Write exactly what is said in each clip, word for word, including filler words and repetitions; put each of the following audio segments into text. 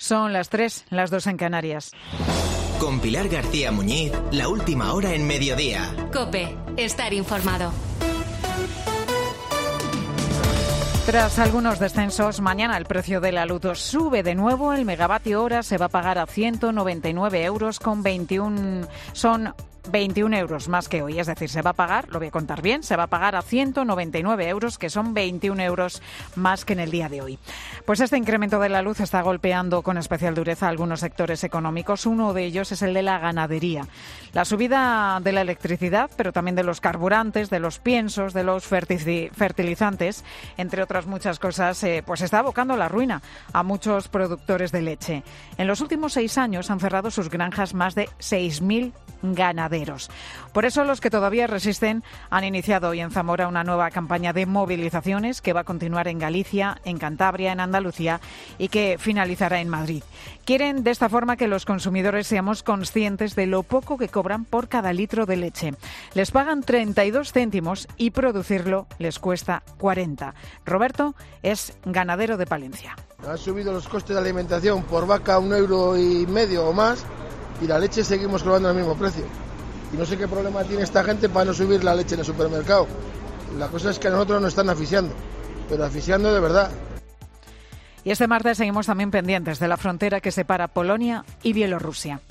Son las tres, las dos en Canarias. Con Pilar García Muñiz, la última hora en Mediodía. COPE, estar informado. Tras algunos descensos, mañana el precio de la luz sube de nuevo. El megavatio hora se va a pagar a ciento noventa y nueve euros con veintiuno. Son veintiún euros más que hoy, es decir, se va a pagar, lo voy a contar bien, se va a pagar a ciento noventa y nueve euros, que son veintiún euros más que en el día de hoy. Pues este incremento de la luz está golpeando con especial dureza a algunos sectores económicos. Uno de ellos es el de la ganadería. La subida de la electricidad, pero también de los carburantes, de los piensos, de los fertilizantes, entre otras muchas cosas, eh, pues está abocando a la ruina a muchos productores de leche. En los últimos seis años han cerrado sus granjas más de seis mil ganaderos. Por eso los que todavía resisten han iniciado hoy en Zamora una nueva campaña de movilizaciones que va a continuar en Galicia, en Cantabria, en Andalucía y que finalizará en Madrid. Quieren de esta forma que los consumidores seamos conscientes de lo poco que cobran por cada litro de leche. Les pagan treinta y dos céntimos y producirlo les cuesta cuarenta. Roberto es ganadero de Palencia. Han subido los costes de alimentación por vaca un euro y medio o más y la leche seguimos cobrando al mismo precio. Y no sé qué problema tiene esta gente para no subir la leche en el supermercado. La cosa es que a nosotros nos están asfixiando, pero asfixiando de verdad. Y este martes seguimos también pendientes de la frontera que separa Polonia y Bielorrusia.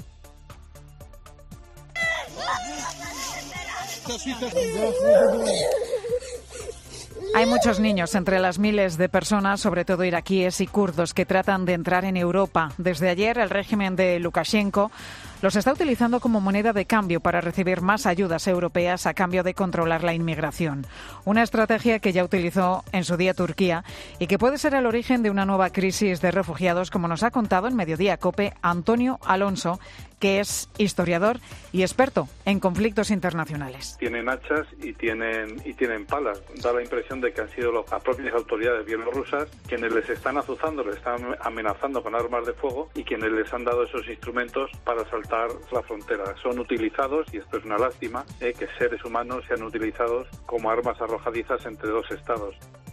Hay muchos niños entre las miles de personas, sobre todo iraquíes y kurdos, que tratan de entrar en Europa. Desde ayer, el régimen de Lukashenko los está utilizando como moneda de cambio para recibir más ayudas europeas a cambio de controlar la inmigración. Una estrategia que ya utilizó en su día Turquía y que puede ser el origen de una nueva crisis de refugiados, como nos ha contado en Mediodía COPE Antonio Alonso, que es historiador y experto en conflictos internacionales. Tienen hachas y tienen y tienen palas. Da la impresión de que han sido las propias autoridades bielorrusas quienes les están azuzando, les están amenazando con armas de fuego y quienes les han dado esos instrumentos para saltar la frontera. Son utilizados, y esto es una lástima, eh, que seres humanos sean utilizados como armas arrojadizas entre dos estados.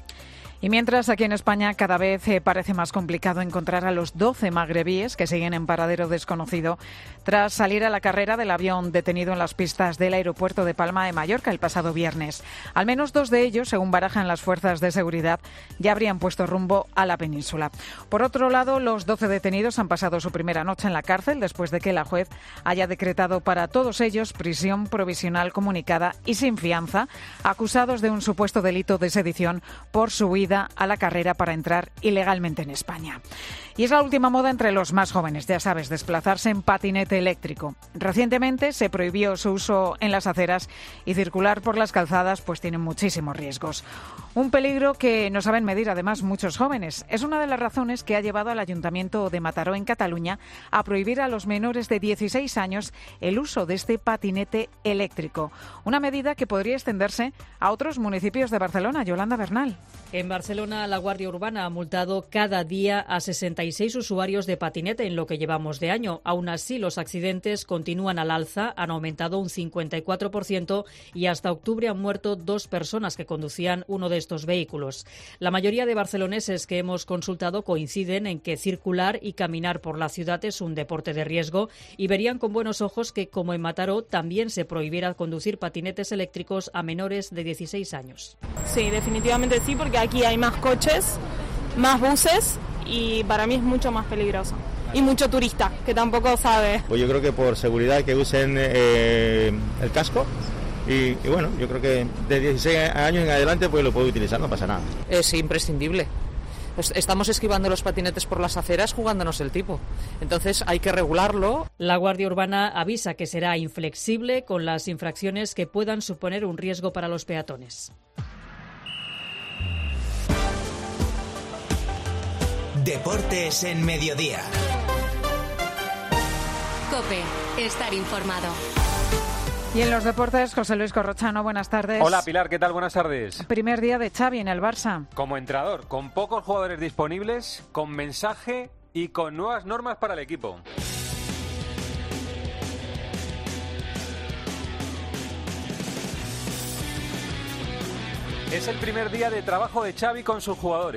Y mientras aquí en España cada vez eh, parece más complicado encontrar a los doce magrebíes que siguen en paradero desconocido tras salir a la carrera del avión detenido en las pistas del aeropuerto de Palma de Mallorca el pasado viernes. Al menos dos de ellos, según barajan las fuerzas de seguridad, ya habrían puesto rumbo a la península. Por otro lado, los doce detenidos han pasado su primera noche en la cárcel después de que la juez haya decretado para todos ellos prisión provisional comunicada y sin fianza, acusados de un supuesto delito de sedición por su huida a la carrera para entrar ilegalmente en España. Y es la última moda entre los más jóvenes, ya sabes, desplazarse en patinete eléctrico. Recientemente se prohibió su uso en las aceras y circular por las calzadas pues tiene muchísimos riesgos. Un peligro que no saben medir además muchos jóvenes. Es una de las razones que ha llevado al Ayuntamiento de Mataró en Cataluña a prohibir a los menores de dieciséis años el uso de este patinete eléctrico. Una medida que podría extenderse a otros municipios de Barcelona. Yolanda Bernal. En Barcelona, la Guardia Urbana ha multado cada día a sesenta y seis usuarios de patinete en lo que llevamos de año. Aún así, los accidentes continúan al alza, han aumentado un cincuenta y cuatro por ciento y hasta octubre han muerto dos personas que conducían uno de estos vehículos. La mayoría de barceloneses que hemos consultado coinciden en que circular y caminar por la ciudad es un deporte de riesgo y verían con buenos ojos que, como en Mataró, también se prohibiera conducir patinetes eléctricos a menores de dieciséis años. Sí, definitivamente sí, porque aquí hay más coches, más buses y para mí es mucho más peligroso. Y mucho turista, que tampoco sabe. Pues yo creo que por seguridad que usen eh, el casco y, y bueno, yo creo que de dieciséis años en adelante pues lo puedo utilizar, no pasa nada. Es imprescindible. Estamos esquivando los patinetes por las aceras jugándonos el tipo. Entonces hay que regularlo. La Guardia Urbana avisa que será inflexible con las infracciones que puedan suponer un riesgo para los peatones. Deportes en Mediodía. COPE, estar informado. Y en los deportes, José Luis Corrochano, buenas tardes. Hola Pilar, ¿qué tal? Buenas tardes. Primer día de Xavi en el Barça. Como entrenador, con pocos jugadores disponibles, con mensaje y con nuevas normas para el equipo. Es el primer día de trabajo de Xavi con sus jugadores.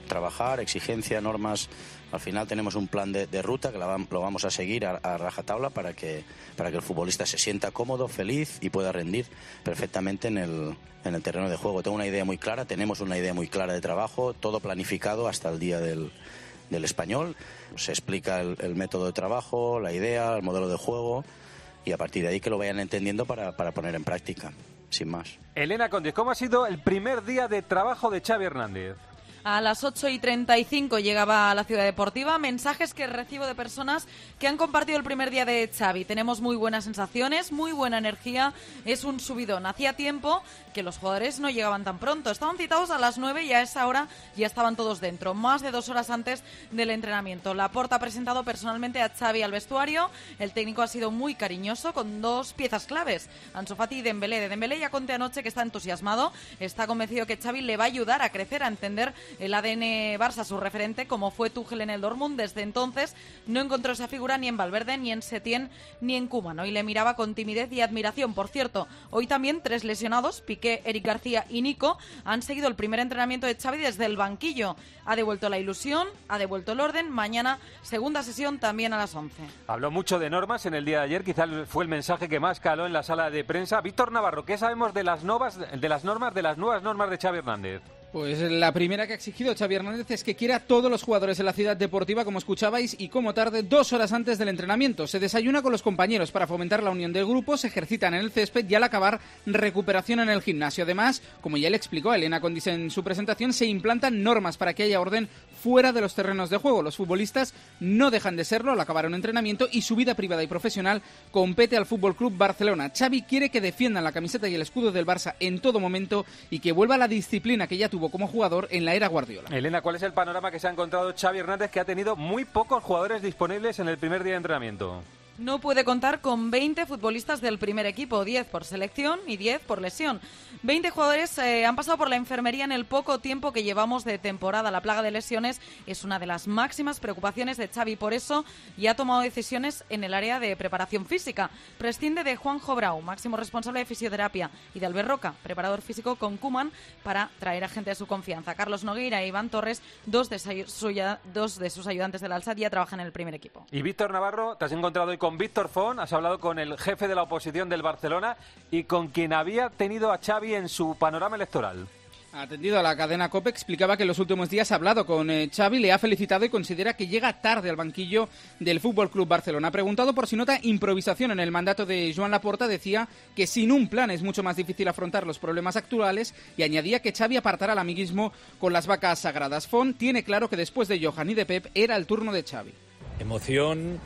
trabajar, exigencia, normas. Al final tenemos un plan de, de ruta que la, lo vamos a seguir a, a rajatabla para que, para que el futbolista se sienta cómodo, feliz y pueda rendir perfectamente en el, en el terreno de juego. Tengo una idea muy clara, tenemos una idea muy clara de trabajo, todo planificado hasta el día del, del Español. Se explica el, el método de trabajo, la idea, el modelo de juego y a partir de ahí que lo vayan entendiendo para, para poner en práctica, sin más. Elena Conde, ¿cómo ha sido el primer día de trabajo de Xavi Hernández? A las ocho y treinta y cinco llegaba a la Ciudad Deportiva. Mensajes que recibo de personas que han compartido el primer día de Xavi. Tenemos muy buenas sensaciones, muy buena energía. Es un subidón. Hacía tiempo que los jugadores no llegaban tan pronto. Estaban citados a las nueve y a esa hora ya estaban todos dentro. Más de dos horas antes del entrenamiento. Laporta ha presentado personalmente a Xavi al vestuario. El técnico ha sido muy cariñoso con dos piezas claves. Ansu Fati y Dembélé. De Dembélé ya conté anoche que está entusiasmado. Está convencido que Xavi le va a ayudar a crecer, a entender el A D N Barça, su referente, como fue Tuchel en el Dortmund. Desde entonces no encontró esa figura ni en Valverde, ni en Setién, ni en Koeman. Hoy le miraba con timidez y admiración. Por cierto, hoy también tres lesionados, Piqué, Eric García y Nico, han seguido el primer entrenamiento de Xavi desde el banquillo. Ha devuelto la ilusión, ha devuelto el orden. Mañana, segunda sesión, también a las once. Habló mucho de normas en el día de ayer, quizás fue el mensaje que más caló en la sala de prensa. Víctor Navarro, ¿qué sabemos de las, novas, de las normas, de las nuevas normas de Xavi Hernández? Pues la primera que ha exigido Xavi Hernández es que quiera a todos los jugadores de la Ciudad Deportiva, como escuchabais, y como tarde, dos horas antes del entrenamiento. Se desayuna con los compañeros para fomentar la unión del grupo, se ejercitan en el césped y al acabar, recuperación en el gimnasio. Además, como ya le explicó a Elena Condis en su presentación, se implantan normas para que haya orden fuera de los terrenos de juego. Los futbolistas no dejan de serlo al acabar un entrenamiento y su vida privada y profesional compete al Fútbol Club Barcelona. Xavi quiere que defiendan la camiseta y el escudo del Barça en todo momento y que vuelva la disciplina que ya tuvo como jugador en la era Guardiola. Elena, ¿cuál es el panorama que se ha encontrado Xavi Hernández, que ha tenido muy pocos jugadores disponibles en el primer día de entrenamiento? No puede contar con veinte futbolistas del primer equipo, diez por selección y diez por lesión. veinte jugadores eh, han pasado por la enfermería en el poco tiempo que llevamos de temporada. La plaga de lesiones es una de las máximas preocupaciones de Xavi, por eso ya ha tomado decisiones en el área de preparación física. Prescinde de Juanjo Brau, máximo responsable de fisioterapia, y de Albert Roca, preparador físico con Koeman, para traer a gente de su confianza. Carlos Nogueira e Iván Torres, dos de, su, dos de sus ayudantes del Al-Sadd, ya trabajan en el primer equipo. Y Víctor Navarro, te has encontrado hoy con Con Víctor Font, has hablado con el jefe de la oposición del Barcelona y con quien había tenido a Xavi en su panorama electoral. Atendido a la cadena COPE, explicaba que en los últimos días ha hablado con eh, Xavi, le ha felicitado y considera que llega tarde al banquillo del Fútbol Club Barcelona. Preguntado por si nota improvisación en el mandato de Joan Laporta, decía que sin un plan es mucho más difícil afrontar los problemas actuales y añadía que Xavi apartará el amiguismo con las vacas sagradas. Font tiene claro que después de Johan y de Pep era el turno de Xavi. Emoción,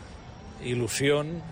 ilusión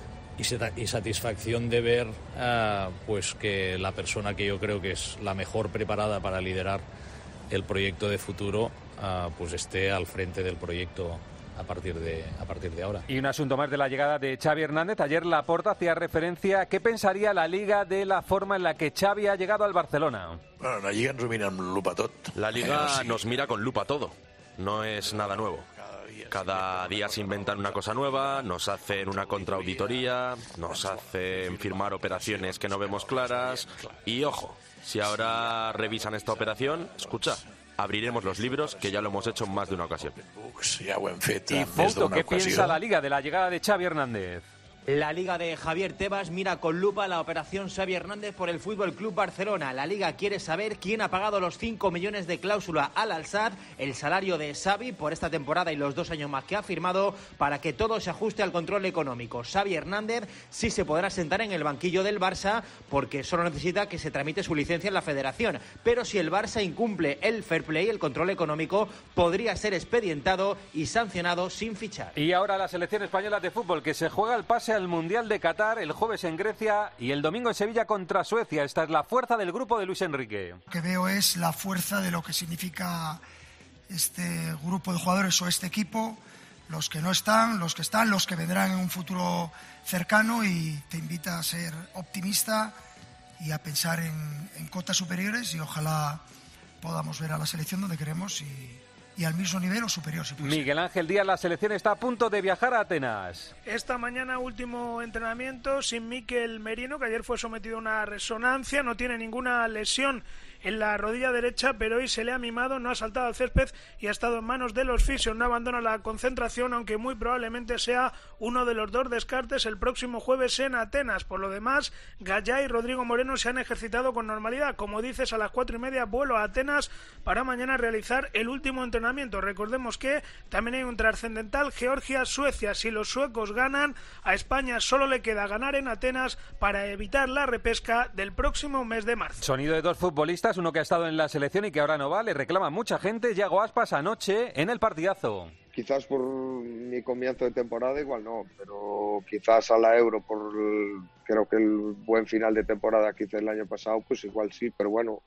y satisfacción de ver uh, pues que la persona que yo creo que es la mejor preparada para liderar el proyecto de futuro uh, pues esté al frente del proyecto a partir de a partir de ahora. Y un asunto más de la llegada de Xavi Hernández. Ayer Laporta hacía referencia a qué pensaría la Liga de la forma en la que Xavi ha llegado al Barcelona. Bueno, la Liga ens ho mira amb lupa tot. La Liga nos mira con lupa todo. No es nada nuevo. Cada día se inventan una cosa nueva, nos hacen una contraauditoría, nos hacen firmar operaciones que no vemos claras. Y ojo, si ahora revisan esta operación, escucha, abriremos los libros, que ya lo hemos hecho en más de una ocasión. Y Fouto, ¿qué piensa la Liga de la llegada de Xavi Hernández? La Liga de Javier Tebas mira con lupa la operación Xavi Hernández por el Fútbol Club Barcelona. La Liga quiere saber quién ha pagado los cinco millones de cláusula al Al-Sadd, el salario de Xavi por esta temporada y los dos años más que ha firmado, para que todo se ajuste al control económico. Xavi Hernández sí se podrá sentar en el banquillo del Barça porque solo necesita que se tramite su licencia en la Federación. Pero si el Barça incumple el fair play, el control económico, podría ser expedientado y sancionado sin fichar. Y ahora la selección española de fútbol, que se juega el pase al Mundial de Qatar el jueves en Grecia y el domingo en Sevilla contra Suecia. Esta es la fuerza del grupo de Luis Enrique. Lo que veo es la fuerza de lo que significa este grupo de jugadores o este equipo, los que no están, los que están, los que vendrán en un futuro cercano, y te invita a ser optimista y a pensar en, en cotas superiores, y ojalá podamos ver a la selección donde queremos y y al mismo nivel o superior. Si Miguel Ángel Díaz, la selección está a punto de viajar a Atenas. Esta mañana último entrenamiento sin Mikel Merino, que ayer fue sometido a una resonancia, no tiene ninguna lesión en la rodilla derecha, pero hoy se le ha mimado, no ha saltado al césped y ha estado en manos de los fisios. No abandona la concentración, aunque muy probablemente sea uno de los dos descartes el próximo jueves en Atenas. Por lo demás, Gallá y Rodrigo Moreno se han ejercitado con normalidad. Como dices, a las cuatro y media vuelo a Atenas para mañana realizar el último entrenamiento. Recordemos que también hay un trascendental Georgia-Suecia. Si los suecos ganan, a España solo le queda ganar en Atenas para evitar la repesca del próximo mes de marzo. Sonido de dos futbolistas, uno que ha estado en la selección y que ahora no va, le reclama mucha gente. Yago Aspas anoche en el partidazo. Quizás por mi comienzo de temporada igual no, pero quizás a la Euro por el, creo que el buen final de temporada que hice el año pasado, pues igual sí, pero bueno,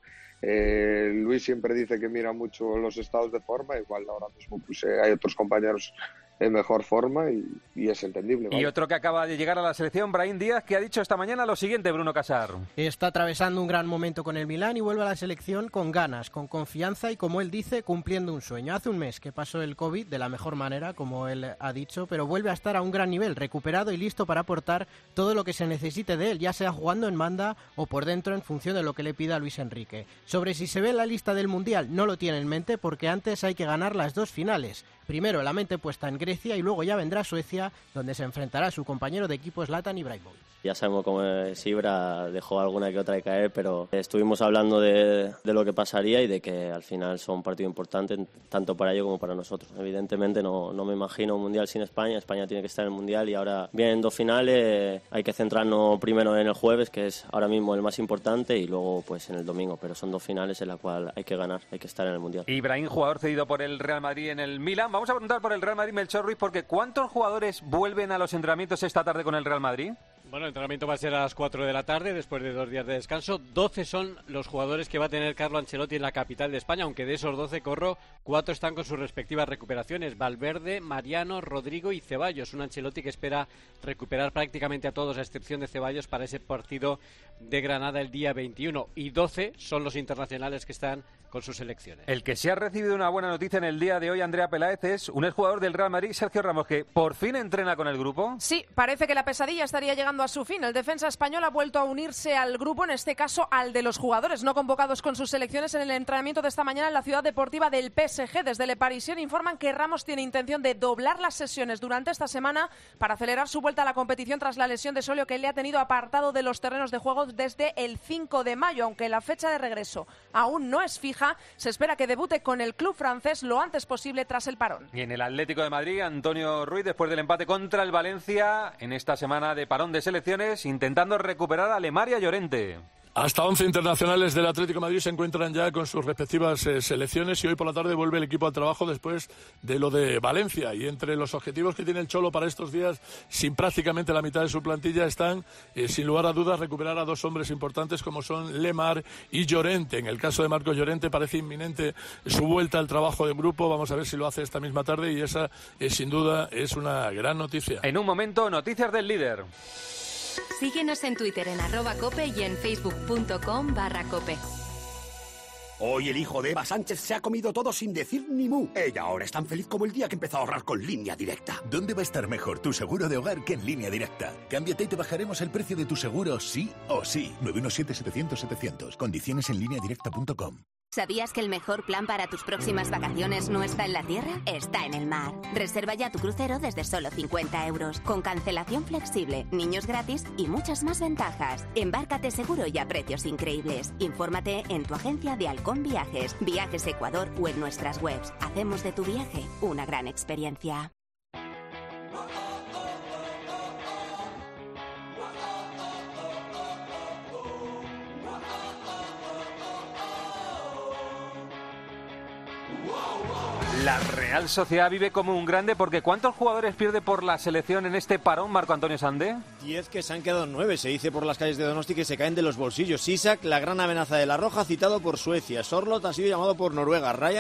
eh, Luis siempre dice que mira mucho los estados de forma, igual ahora mismo pues eh, hay otros compañeros en mejor forma y, y es entendible. ¿Vale? Y otro que acaba de llegar a la selección, Brahim Díaz, que ha dicho esta mañana lo siguiente, Bruno Casar. Está atravesando un gran momento con el Milán y vuelve a la selección con ganas, con confianza y, como él dice, cumpliendo un sueño. Hace un mes que pasó el COVID de la mejor manera, como él ha dicho, pero vuelve a estar a un gran nivel, recuperado y listo para aportar todo lo que se necesite de él, ya sea jugando en banda o por dentro en función de lo que le pida Luis Enrique. Sobre si se ve en la lista del Mundial, no lo tiene en mente porque antes hay que ganar las dos finales. Primero la mente puesta en Grecia y luego ya vendrá Suecia, donde se enfrentará a su compañero de equipo Zlatan Ibrahimovic. Ya sabemos cómo es Ibra, dejó alguna que otra de caer, pero estuvimos hablando de, de lo que pasaría y de que al final son un partido importante tanto para ellos como para nosotros. Evidentemente no, no me imagino un Mundial sin España, España tiene que estar en el Mundial y ahora vienen dos finales, hay que centrarnos primero en el jueves, que es ahora mismo el más importante, y luego pues en el domingo, pero son dos finales en las cuales hay que ganar, hay que estar en el Mundial. Ibrahim, jugador cedido por el Real Madrid en el Milan. Vamos a preguntar por el Real Madrid, Melchor Ruiz, porque ¿cuántos jugadores vuelven a los entrenamientos esta tarde con el Real Madrid? Bueno, el entrenamiento va a ser a las cuatro de la tarde, después de dos días de descanso. doce son los jugadores que va a tener Carlo Ancelotti en la capital de España, aunque de esos doce, Corro, cuatro están con sus respectivas recuperaciones. Valverde, Mariano, Rodrigo y Ceballos. Un Ancelotti que espera recuperar prácticamente a todos, a excepción de Ceballos, para ese partido de Granada el día veintiuno. Y doce son los internacionales que están con sus selecciones. El que sí ha recibido una buena noticia en el día de hoy, Andrea Peláez, es un exjugador del Real Madrid, Sergio Ramos, que por fin entrena con el grupo. Sí, parece que la pesadilla estaría llegando a su fin. El defensa español ha vuelto a unirse al grupo, en este caso al de los jugadores no convocados con sus selecciones en el entrenamiento de esta mañana en la ciudad deportiva del P S G. Desde Le Parisien informan que Ramos tiene intención de doblar las sesiones durante esta semana para acelerar su vuelta a la competición tras la lesión de solio que le ha tenido apartado de los terrenos de juego desde el cinco de mayo. Aunque la fecha de regreso aún no es fija, se espera que debute con el club francés lo antes posible tras el parón. Y en el Atlético de Madrid, Antonio Ruiz, después del empate contra el Valencia en esta semana de parón de selecciones, intentando recuperar a Lemar y a Llorente. Hasta once internacionales del Atlético de Madrid se encuentran ya con sus respectivas eh, selecciones y hoy por la tarde vuelve el equipo al trabajo después de lo de Valencia. Y entre los objetivos que tiene el Cholo para estos días, sin prácticamente la mitad de su plantilla, están, eh, sin lugar a dudas, recuperar a dos hombres importantes como son Lemar y Llorente. En el caso de Marcos Llorente parece inminente su vuelta al trabajo de grupo. Vamos a ver si lo hace esta misma tarde y esa, eh, sin duda, es una gran noticia. En un momento, noticias del líder. Síguenos en Twitter en arroba cope y en facebook punto com barra cope. Hoy el hijo de Eva Sánchez se ha comido todo sin decir ni mu. Ella ahora es tan feliz como el día que empezó a ahorrar con Línea Directa. ¿Dónde va a estar mejor tu seguro de hogar que en Línea Directa? Cámbiate y te bajaremos el precio de tu seguro sí o sí. nueve uno siete, setecientos, setecientos. Condiciones en línea directa punto com. ¿Sabías que el mejor plan para tus próximas vacaciones no está en la tierra? Está en el mar. Reserva ya tu crucero desde solo cincuenta euros, con cancelación flexible, niños gratis y muchas más ventajas. Embárcate seguro y a precios increíbles. Infórmate en tu agencia de Halcón Viajes, Viajes Ecuador o en nuestras webs. Hacemos de tu viaje una gran experiencia. La Real Sociedad vive como un grande porque ¿cuántos jugadores pierde por la selección en este parón, Marco Antonio Sandé? Diez, que se han quedado nueve, se dice por las calles de Donosti que se caen de los bolsillos. Isak, la gran amenaza de la Roja, citado por Suecia. Sorlot ha sido llamado por Noruega. Ryan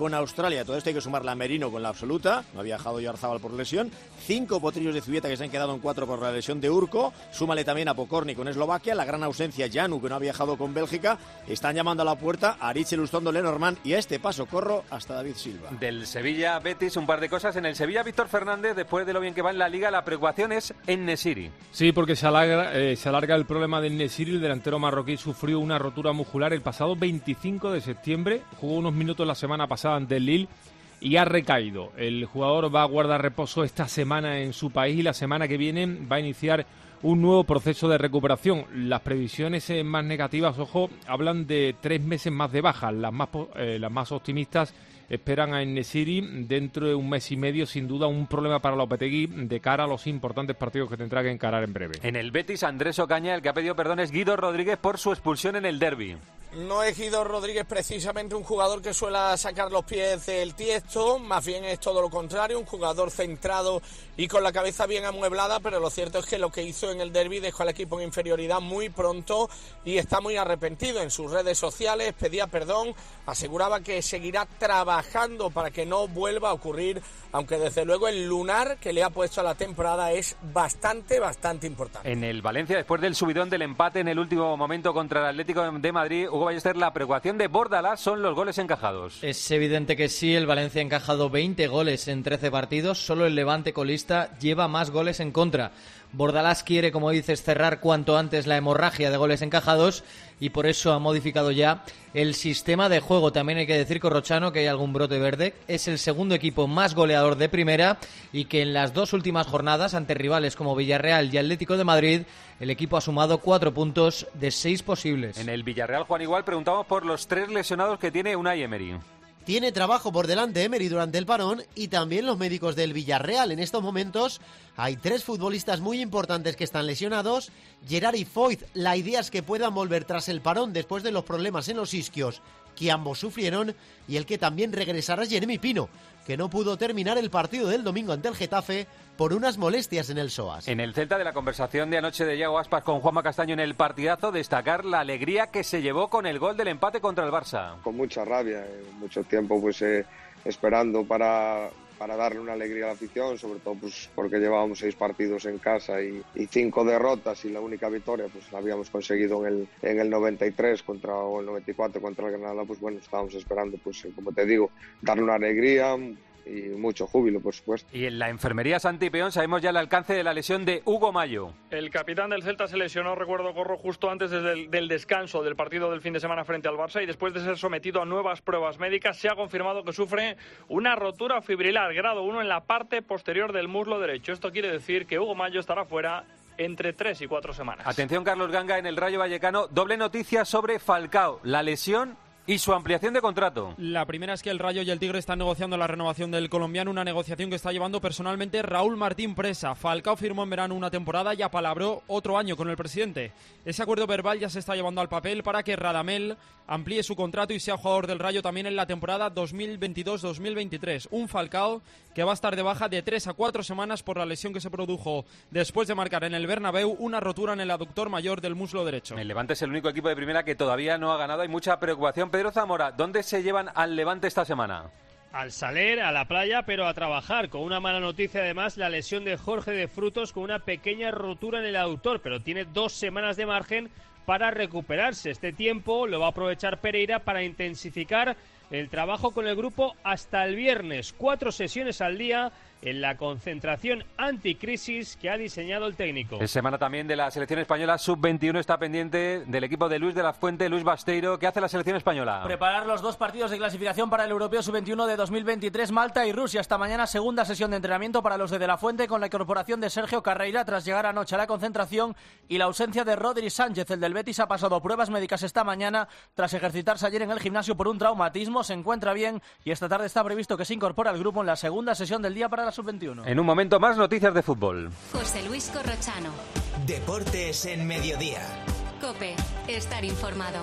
con Australia. Todo esto hay que sumarle a Merino con la absoluta, no ha viajado Oyarzábal por lesión, cinco potrillos de Zubieta que se han quedado en cuatro por la lesión de Urco, súmale también a Pokorny con Eslovaquia, la gran ausencia Janu que no ha viajado con Bélgica, están llamando a la puerta a Aritz Elustondo, Lenormand y a este paso corro hasta David Silva. Del Sevilla Betis, un par de cosas. En el Sevilla, Víctor Fernández, después de lo bien que va en la Liga, la preocupación es en Nesiri. Sí, porque se alarga, eh, se alarga el problema de Nesiri. El delantero marroquí sufrió una rotura muscular el pasado veinticinco de septiembre, jugó unos minutos la semana pasada ante el Lille y ha recaído. El jugador va a guardar reposo esta semana en su país y la semana que viene va a iniciar un nuevo proceso de recuperación. Las previsiones eh, más negativas, ojo, hablan de tres meses más de baja. Las más, eh, las más optimistas esperan a En-Nesyri dentro de un mes y medio, sin duda un problema para Lopetegui de cara a los importantes partidos que tendrá que encarar en breve. En el Betis, Andrés Ocaña, el que ha pedido perdón es Guido Rodríguez por su expulsión en el derbi. No es Guido Rodríguez precisamente un jugador que suele sacar los pies del tiesto, más bien es todo lo contrario, un jugador centrado y con la cabeza bien amueblada, pero lo cierto es que lo que hizo en el derbi dejó al equipo en inferioridad muy pronto y está muy arrepentido. En sus redes sociales pedía perdón, aseguraba que seguirá trabajando para que no vuelva a ocurrir, aunque desde luego el lunar que le ha puesto a la temporada es bastante, bastante importante. En el Valencia, después del subidón del empate en el último momento contra el Atlético de Madrid, Hugo Ballester, la preocupación de Bordalás son los goles encajados. Es evidente que sí, el Valencia ha encajado veinte goles en trece partidos, solo el Levante colista lleva más goles en contra. Bordalás quiere, como dices, cerrar cuanto antes la hemorragia de goles encajados y por eso ha modificado ya el sistema de juego. También hay que decir, Corrochano, que hay algún brote verde. Es el segundo equipo más goleador de primera y que en las dos últimas jornadas, ante rivales como Villarreal y Atlético de Madrid, el equipo ha sumado cuatro puntos de seis posibles. En el Villarreal, Juan, igual preguntamos por los tres lesionados que tiene Unai Emery. Tiene trabajo por delante Emery durante el parón y también los médicos del Villarreal. En estos momentos hay tres futbolistas muy importantes que están lesionados. Gerard y Foyth, la idea es que puedan volver tras el parón después de los problemas en los isquios que ambos sufrieron, y el que también regresará es Jeremy Pino, que no pudo terminar el partido del domingo ante el Getafe por unas molestias en el psoas. En el Celta, de la conversación de anoche de Iago Aspas con Juanma Castaño en el partidazo, destacar la alegría que se llevó con el gol del empate contra el Barça. Con mucha rabia, eh, mucho tiempo pues eh, esperando para, para darle una alegría a la afición, sobre todo pues porque llevábamos seis partidos en casa y, y cinco derrotas, y la única victoria pues la habíamos conseguido en el, en el noventa y tres contra, o el noventa y cuatro contra el Granada. Pues bueno, estábamos esperando, pues eh, como te digo, darle una alegría y mucho júbilo, por supuesto. Y en la enfermería Santi Peón sabemos ya el alcance de la lesión de Hugo Mayo. El capitán del Celta se lesionó, recuerdo, Corro, justo antes del, del descanso del partido del fin de semana frente al Barça, y después de ser sometido a nuevas pruebas médicas se ha confirmado que sufre una rotura fibrilar grado uno en la parte posterior del muslo derecho. Esto quiere decir que Hugo Mayo estará fuera entre tres y cuatro semanas. Atención, Carlos Ganga, en el Rayo Vallecano, doble noticia sobre Falcao, la lesión y su ampliación de contrato. La primera es que el Rayo y el Tigre están negociando la renovación del colombiano, una negociación que está llevando personalmente Raúl Martín Presa. Falcao firmó en verano una temporada y apalabró otro año con el presidente. Ese acuerdo verbal ya se está llevando al papel para que Radamel amplíe su contrato y sea jugador del Rayo también en la temporada dos mil veintidós dos mil veintitrés. Un Falcao que va a estar de baja de tres a cuatro semanas por la lesión que se produjo después de marcar en el Bernabéu una rotura en el aductor mayor del muslo derecho. El Levante es el único equipo de primera que todavía no ha ganado. Hay mucha preocupación. Pedro Zamora, ¿dónde se llevan al Levante esta semana? Al Saler, a la playa, pero a trabajar. Con una mala noticia, además, la lesión de Jorge de Frutos con una pequeña rotura en el aductor, pero tiene dos semanas de margen para recuperarse. Este tiempo lo va a aprovechar Pereira para intensificar el trabajo con el grupo hasta el viernes. Cuatro sesiones al día en la concentración anticrisis que ha diseñado el técnico. Es semana también de la selección española sub veintiuno, está pendiente del equipo de Luis de la Fuente, Luis Basteiro. ¿Qué hace la selección española? Preparar los dos partidos de clasificación para el Europeo sub veintiuno de dos mil veintitrés, Malta y Rusia. Esta mañana segunda sesión de entrenamiento para los de De la Fuente, con la incorporación de Sergio Carreira tras llegar anoche a la concentración y la ausencia de Rodri Sánchez. El del Betis ha pasado pruebas médicas esta mañana tras ejercitarse ayer en el gimnasio por un traumatismo. Se encuentra bien y esta tarde está previsto que se incorpore al grupo en la segunda sesión del día para la sub veintiuno. En un momento más, noticias de fútbol. José Luis Corrochano. Deportes en Mediodía. COPE, estar informado.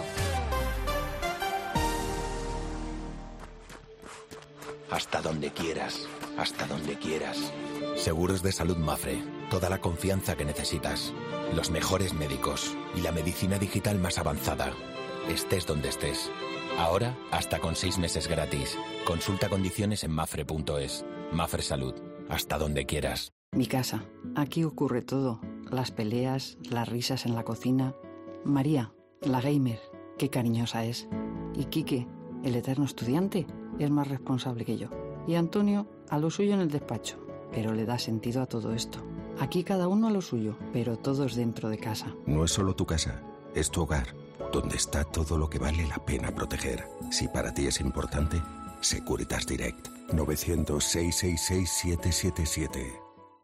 Hasta donde quieras, hasta donde quieras. Seguros de Salud Mafre, toda la confianza que necesitas, los mejores médicos y la medicina digital más avanzada. Estés donde estés. Ahora, hasta con seis meses gratis. Consulta condiciones en mafre punto es. Mafre Salud. Hasta donde quieras. Mi casa. Aquí ocurre todo. Las peleas, las risas en la cocina. María, la gamer, qué cariñosa es. Y Quique, el eterno estudiante, es más responsable que yo. Y Antonio, a lo suyo en el despacho. Pero le da sentido a todo esto. Aquí cada uno a lo suyo, pero todos dentro de casa. No es solo tu casa, es tu hogar, donde está todo lo que vale la pena proteger. Si para ti es importante, Securitas Direct. novecientos, seiscientos sesenta y seis, siete siete siete.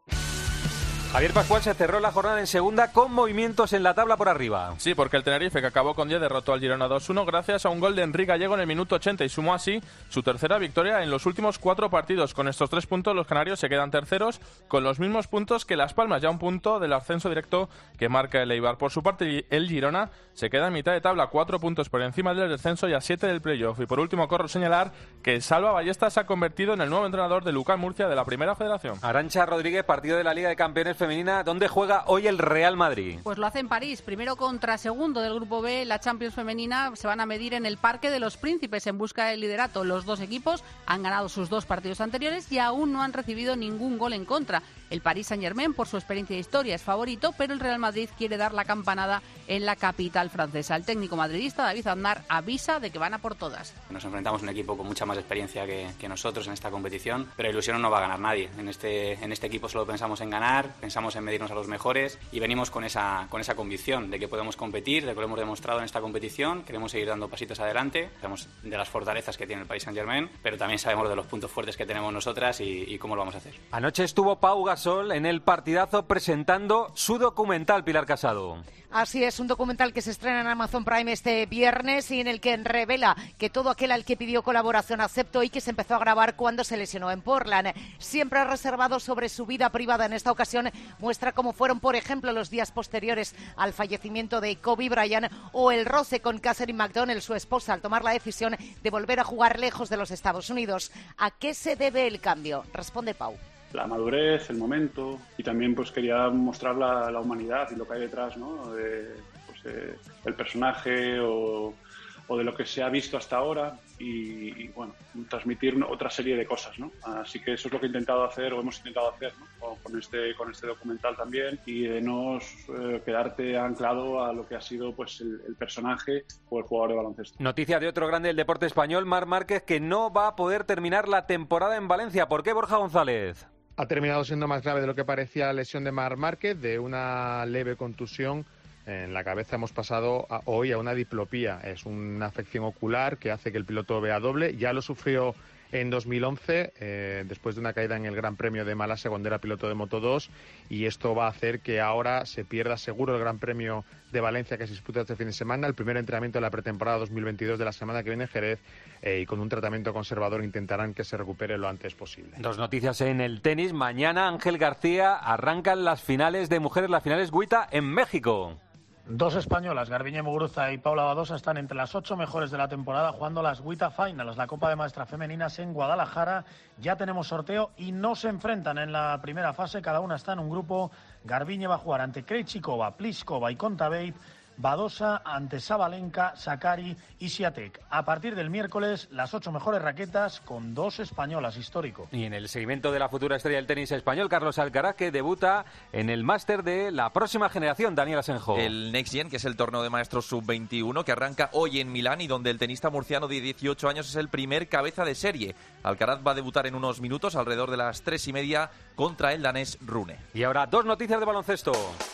Javier Pascual, se cerró la jornada en segunda con movimientos en la tabla por arriba. Sí, porque el Tenerife, que acabó con diez, derrotó al Girona dos uno gracias a un gol de Enrique Gallego en el minuto ochenta y sumó así su tercera victoria en los últimos cuatro partidos. Con estos tres puntos los canarios se quedan terceros con los mismos puntos que Las Palmas, ya un punto del ascenso directo que marca el Eibar. Por su parte, el Girona se queda en mitad de tabla, cuatro puntos por encima del descenso y a siete del playoff. Y por último, corro señalar que Salva Ballesta se ha convertido en el nuevo entrenador de Lucán Murcia de la Primera Federación. Arantxa Rodríguez, partido de la Liga de Campeones femenina, ¿dónde juega hoy el Real Madrid? Pues lo hace en París, primero contra segundo del Grupo B, la Champions femenina. Se van a medir en el Parque de los Príncipes en busca del liderato. Los dos equipos han ganado sus dos partidos anteriores y aún no han recibido ningún gol en contra. El Paris Saint-Germain, por su experiencia e historia, es favorito, pero el Real Madrid quiere dar la campanada en la capital francesa. El técnico madridista, David Aznar, avisa de que van a por todas. Nos enfrentamos a un equipo con mucha más experiencia que, que nosotros en esta competición, pero ilusión no va a ganar nadie. En este, en este equipo solo pensamos en ganar, pensamos en medirnos a los mejores y venimos con esa, con esa convicción de que podemos competir, de que lo hemos demostrado en esta competición. Queremos seguir dando pasitos adelante. Sabemos de las fortalezas que tiene el Paris Saint-Germain, pero también sabemos de los puntos fuertes que tenemos nosotras y, y cómo lo vamos a hacer. Anoche estuvo Pau Gasol en el partidazo presentando su documental, Pilar Casado. Así es, un documental que se estrena en Amazon Prime este viernes y en el que revela que todo aquel al que pidió colaboración aceptó y que se empezó a grabar cuando se lesionó en Portland. Siempre reservado sobre su vida privada, en esta ocasión muestra cómo fueron, por ejemplo, los días posteriores al fallecimiento de Kobe Bryant o el roce con Catherine McDonnell, su esposa, al tomar la decisión de volver a jugar lejos de los Estados Unidos. ¿A qué se debe el cambio? Responde Pau. La madurez, el momento, y también pues quería mostrar la, la humanidad y lo que hay detrás, ¿no? De, pues, eh, el personaje o, o de lo que se ha visto hasta ahora y, y bueno, transmitir otra serie de cosas, ¿no? Así que eso es lo que he intentado hacer o hemos intentado hacer, ¿no? Con este, con este documental también, y de no eh, quedarte anclado a lo que ha sido pues el, el personaje o el jugador de baloncesto. Noticia de otro grande del deporte español, Marc Márquez, que no va a poder terminar la temporada en Valencia. ¿Por qué, Borja González? Ha terminado siendo más grave de lo que parecía la lesión de Marc Márquez, de una leve contusión en la cabeza. Hemos pasado a, hoy a una diplopía. Es una afección ocular que hace que el piloto vea doble. Ya lo sufrió en dos mil once, eh, después de una caída en el Gran Premio de Malasia cuando era piloto de Moto dos, y esto va a hacer que ahora se pierda seguro el Gran Premio de Valencia que se disputa este fin de semana, el primer entrenamiento de la pretemporada dos mil veintidós de la semana que viene en Jerez, eh, y con un tratamiento conservador intentarán que se recupere lo antes posible. Dos noticias en el tenis. Mañana Ángel García arrancan las finales de mujeres, las finales Guita en México. Dos españolas, Garbiñe Muguruza y Paula Badosa, están entre las ocho mejores de la temporada jugando las Guita Finals, la Copa de Maestra Femeninas en Guadalajara. Ya tenemos sorteo y no se enfrentan en la primera fase, cada una está en un grupo. Garbiñe va a jugar ante Krejcikova, Pliskova y Kontaveit. Badosa ante Sabalenka, Sakari y Swiatek. A partir del miércoles, las ocho mejores raquetas con dos españolas, histórico. Y en el seguimiento de la futura estrella del tenis español, Carlos Alcaraz, que debuta en el máster de la próxima generación, Daniel Asenjo. El Next Gen, que es el torneo de maestros sub veintiuno, que arranca hoy en Milán y donde el tenista murciano de dieciocho años es el primer cabeza de serie. Alcaraz va a debutar en unos minutos, alrededor de las tres y media, contra el danés Rune. Y ahora, dos noticias de baloncesto.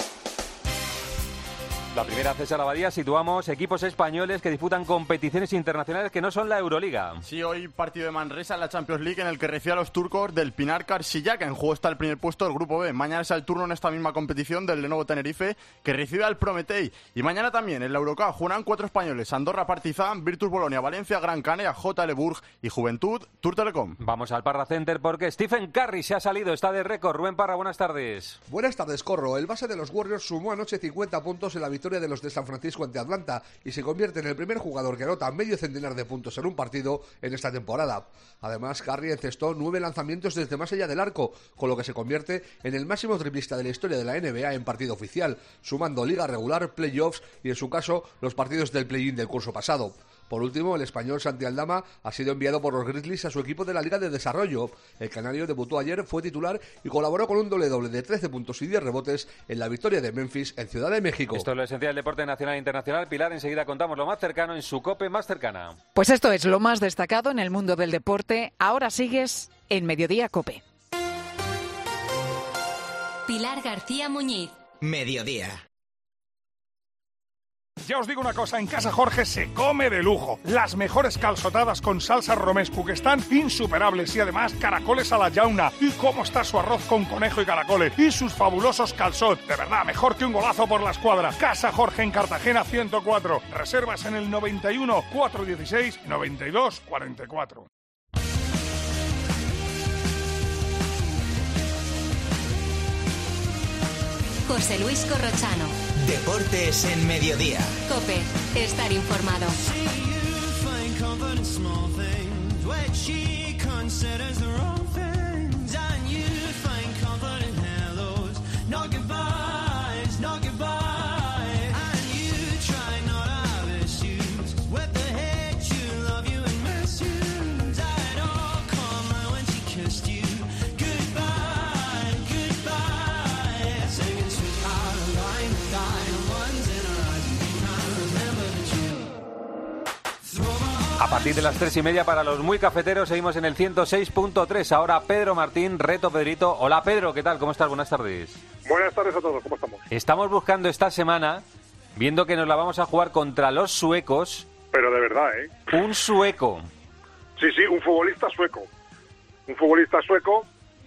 La primera, César Abadía, situamos equipos españoles que disputan competiciones internacionales que no son la Euroliga. Sí, hoy partido de Manresa en la Champions League en el que recibe a los turcos del Pinar Karşıyaka. En juego está el primer puesto del Grupo B. Mañana es el turno en esta misma competición del Lenovo Tenerife, que recibe al Prometei. Y mañana también en la Eurocup jugarán cuatro españoles: Andorra Partizan, Virtus Bolonia, Valencia, Gran Canaria, J L Burg y Juventud Tour Telecom. Vamos al Parra Center porque Stephen Curry se ha salido, está de récord. Rubén Parra, buenas tardes. Buenas tardes, Corro. El base de los Warriors sumó anoche cincuenta puntos en la victoria de los de San Francisco ante Atlanta y se convierte en el primer jugador que anota medio centenar de puntos en un partido en esta temporada. Además, Curry encestó nueve lanzamientos desde más allá del arco, con lo que se convierte en el máximo driblista de la historia de la N B A en partido oficial, sumando liga regular, playoffs y, en su caso, los partidos del play-in del curso pasado. Por último, el español Santi Aldama ha sido enviado por los Grizzlies a su equipo de la Liga de Desarrollo. El canario debutó ayer, fue titular y colaboró con un doble doble de trece puntos y diez rebotes en la victoria de Memphis en Ciudad de México. Esto es lo esencial del deporte nacional e internacional. Pilar, enseguida contamos lo más cercano en su COPE más cercana. Pues esto es lo más destacado en el mundo del deporte. Ahora sigues en Mediodía COPE. Pilar García Muñiz. Mediodía. Ya os digo una cosa, en Casa Jorge se come de lujo. Las mejores calzotadas con salsa romescu, que están insuperables, y además caracoles a la llauna. Y cómo está su arroz con conejo y caracoles. Y sus fabulosos calzot. De verdad, mejor que un golazo por la escuadra. Casa Jorge en Cartagena ciento cuatro. Reservas en el noventa y uno, cuatrocientos dieciséis, noventa y dos, cuarenta y cuatro. José Luis Corrochano. Deportes en Mediodía. COPE. Estar informado. A partir de las tres y media para los muy cafeteros seguimos en el ciento seis punto tres. Ahora Pedro Martín, Reto Pedrito. Hola Pedro, ¿qué tal? ¿Cómo estás? Buenas tardes. Buenas tardes a todos, ¿cómo estamos? Estamos buscando esta semana, viendo que nos la vamos a jugar contra los suecos. Pero de verdad, ¿eh? Un sueco. Sí, sí, un futbolista sueco. Un futbolista sueco,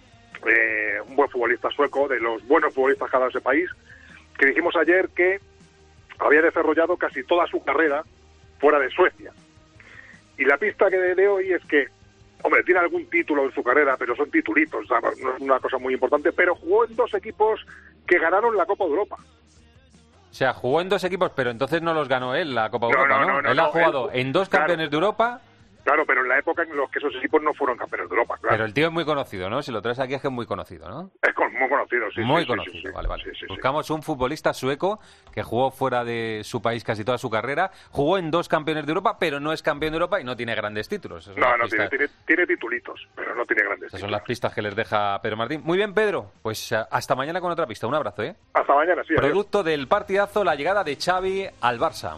eh, un buen futbolista sueco, de los buenos futbolistas que ha dado ese país, que dijimos ayer que había desarrollado casi toda su carrera fuera de Suecia. Y la pista que de hoy es que, hombre, tiene algún título en su carrera, pero son titulitos, o sea, no es una cosa muy importante, pero jugó en dos equipos que ganaron la Copa de Europa. O sea, jugó en dos equipos, pero entonces no los ganó él la Copa de No, Europa, no, ¿no? no, no, él ha no, jugado él- en dos claro. campeones de Europa. Claro, pero en la época en los que esos equipos no fueron campeones de Europa, claro. Pero el tío es muy conocido, ¿no? Si lo traes aquí es que es muy conocido, ¿no? Es con- muy conocido, sí. Muy sí, sí, conocido, sí, sí. vale, vale. Sí, sí, sí. Buscamos un futbolista sueco que jugó fuera de su país casi toda su carrera, jugó en dos campeones de Europa, pero no es campeón de Europa y no tiene grandes títulos. Esas son No, las no, pistas- tiene, tiene, tiene titulitos, pero no tiene grandes Esas son las pistas que les deja Pedro Martín. Muy bien, Pedro. Pues eh, hasta mañana con otra pista. Un abrazo, ¿eh? Hasta mañana, sí. adiós. Producto del partidazo, la llegada de Xavi al Barça.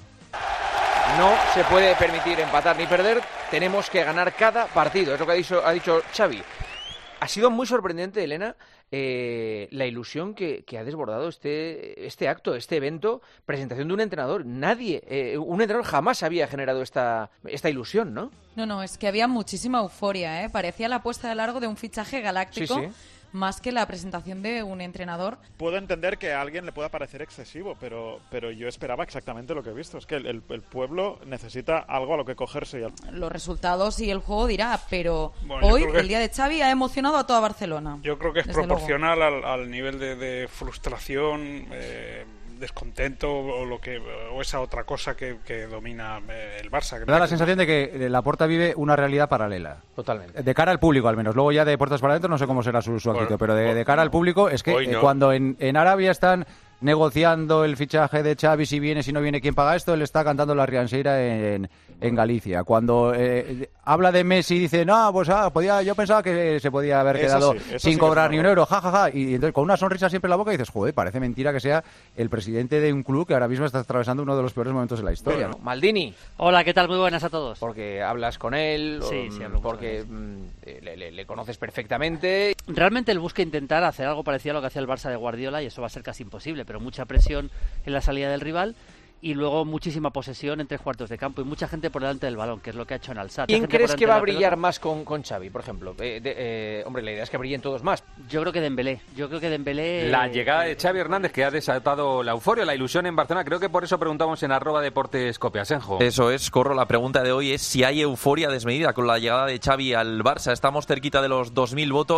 No se puede permitir empatar ni perder, tenemos que ganar cada partido, es lo que ha dicho, ha dicho Xavi. Ha sido muy sorprendente, Elena, eh, la ilusión que, que ha desbordado este, este acto, este evento, presentación de un entrenador. Nadie, eh, un entrenador jamás había generado esta, esta ilusión, ¿no? No, no, es que había muchísima euforia, ¿eh? Parecía la puesta de largo de un fichaje galáctico. Sí, sí. Más que la presentación de un entrenador. Puedo entender que a alguien le pueda parecer excesivo, pero, pero yo esperaba exactamente lo que he visto. Es que el, el, el pueblo necesita algo a lo que cogerse. Y al... Los resultados y el juego dirá, pero Bueno, yo hoy creo que- el día de Xavi ha emocionado a toda Barcelona. Yo creo que es desde proporcional al, al nivel de, de frustración, eh, descontento o lo que o esa otra cosa que, que domina eh, el Barça. Que Me da la sensación de que Laporta vive una realidad paralela. Totalmente. De cara al público, al menos. Luego ya de puertas para adentro no sé cómo será su, su actitud, Bueno, pero de, de cara al público es que hoy no. eh, cuando en, en Arabia están negociando el fichaje de Xavi, si viene, si no viene, quién paga esto, él está cantando la Rianseira en, en Galicia. Cuando eh, habla de Messi, dice, no, pues ah, podía, yo pensaba que se podía haber Eso quedado sí, eso sin sí que cobrar es ni un una euro, ja, ja, ja. Y entonces con una sonrisa siempre en la boca dices, joder, parece mentira que sea el presidente de un club que ahora mismo está atravesando uno de los peores momentos de la historia. ¿no? Maldini. Hola, ¿qué tal? Muy buenas a todos. Porque hablas con él, Sí, o, sí, hablo porque mm, le, le- le conoces perfectamente. Realmente él busca intentar hacer algo parecido a lo que hacía el Barça de Guardiola y eso va a ser casi imposible, pero mucha presión en la salida del rival y luego muchísima posesión en tres cuartos de campo y mucha gente por delante del balón, que es lo que ha hecho en Al-Sadd. ¿Quién Gente por crees delante que va a de la brillar pelota. más con, con Xavi, por ejemplo? Eh, de- eh, hombre, la idea es que brillen todos más. Yo creo que Dembélé. Yo creo que Dembélé... La llegada de Xavi Hernández, que ha desatado la euforia, la ilusión en Barcelona. Creo que por eso preguntamos en arroba deportes Cope. Asenjo. Eso es, Corro. La pregunta de hoy es si hay euforia desmedida con la llegada de Xavi al Barça. Estamos cerquita de los dos mil votos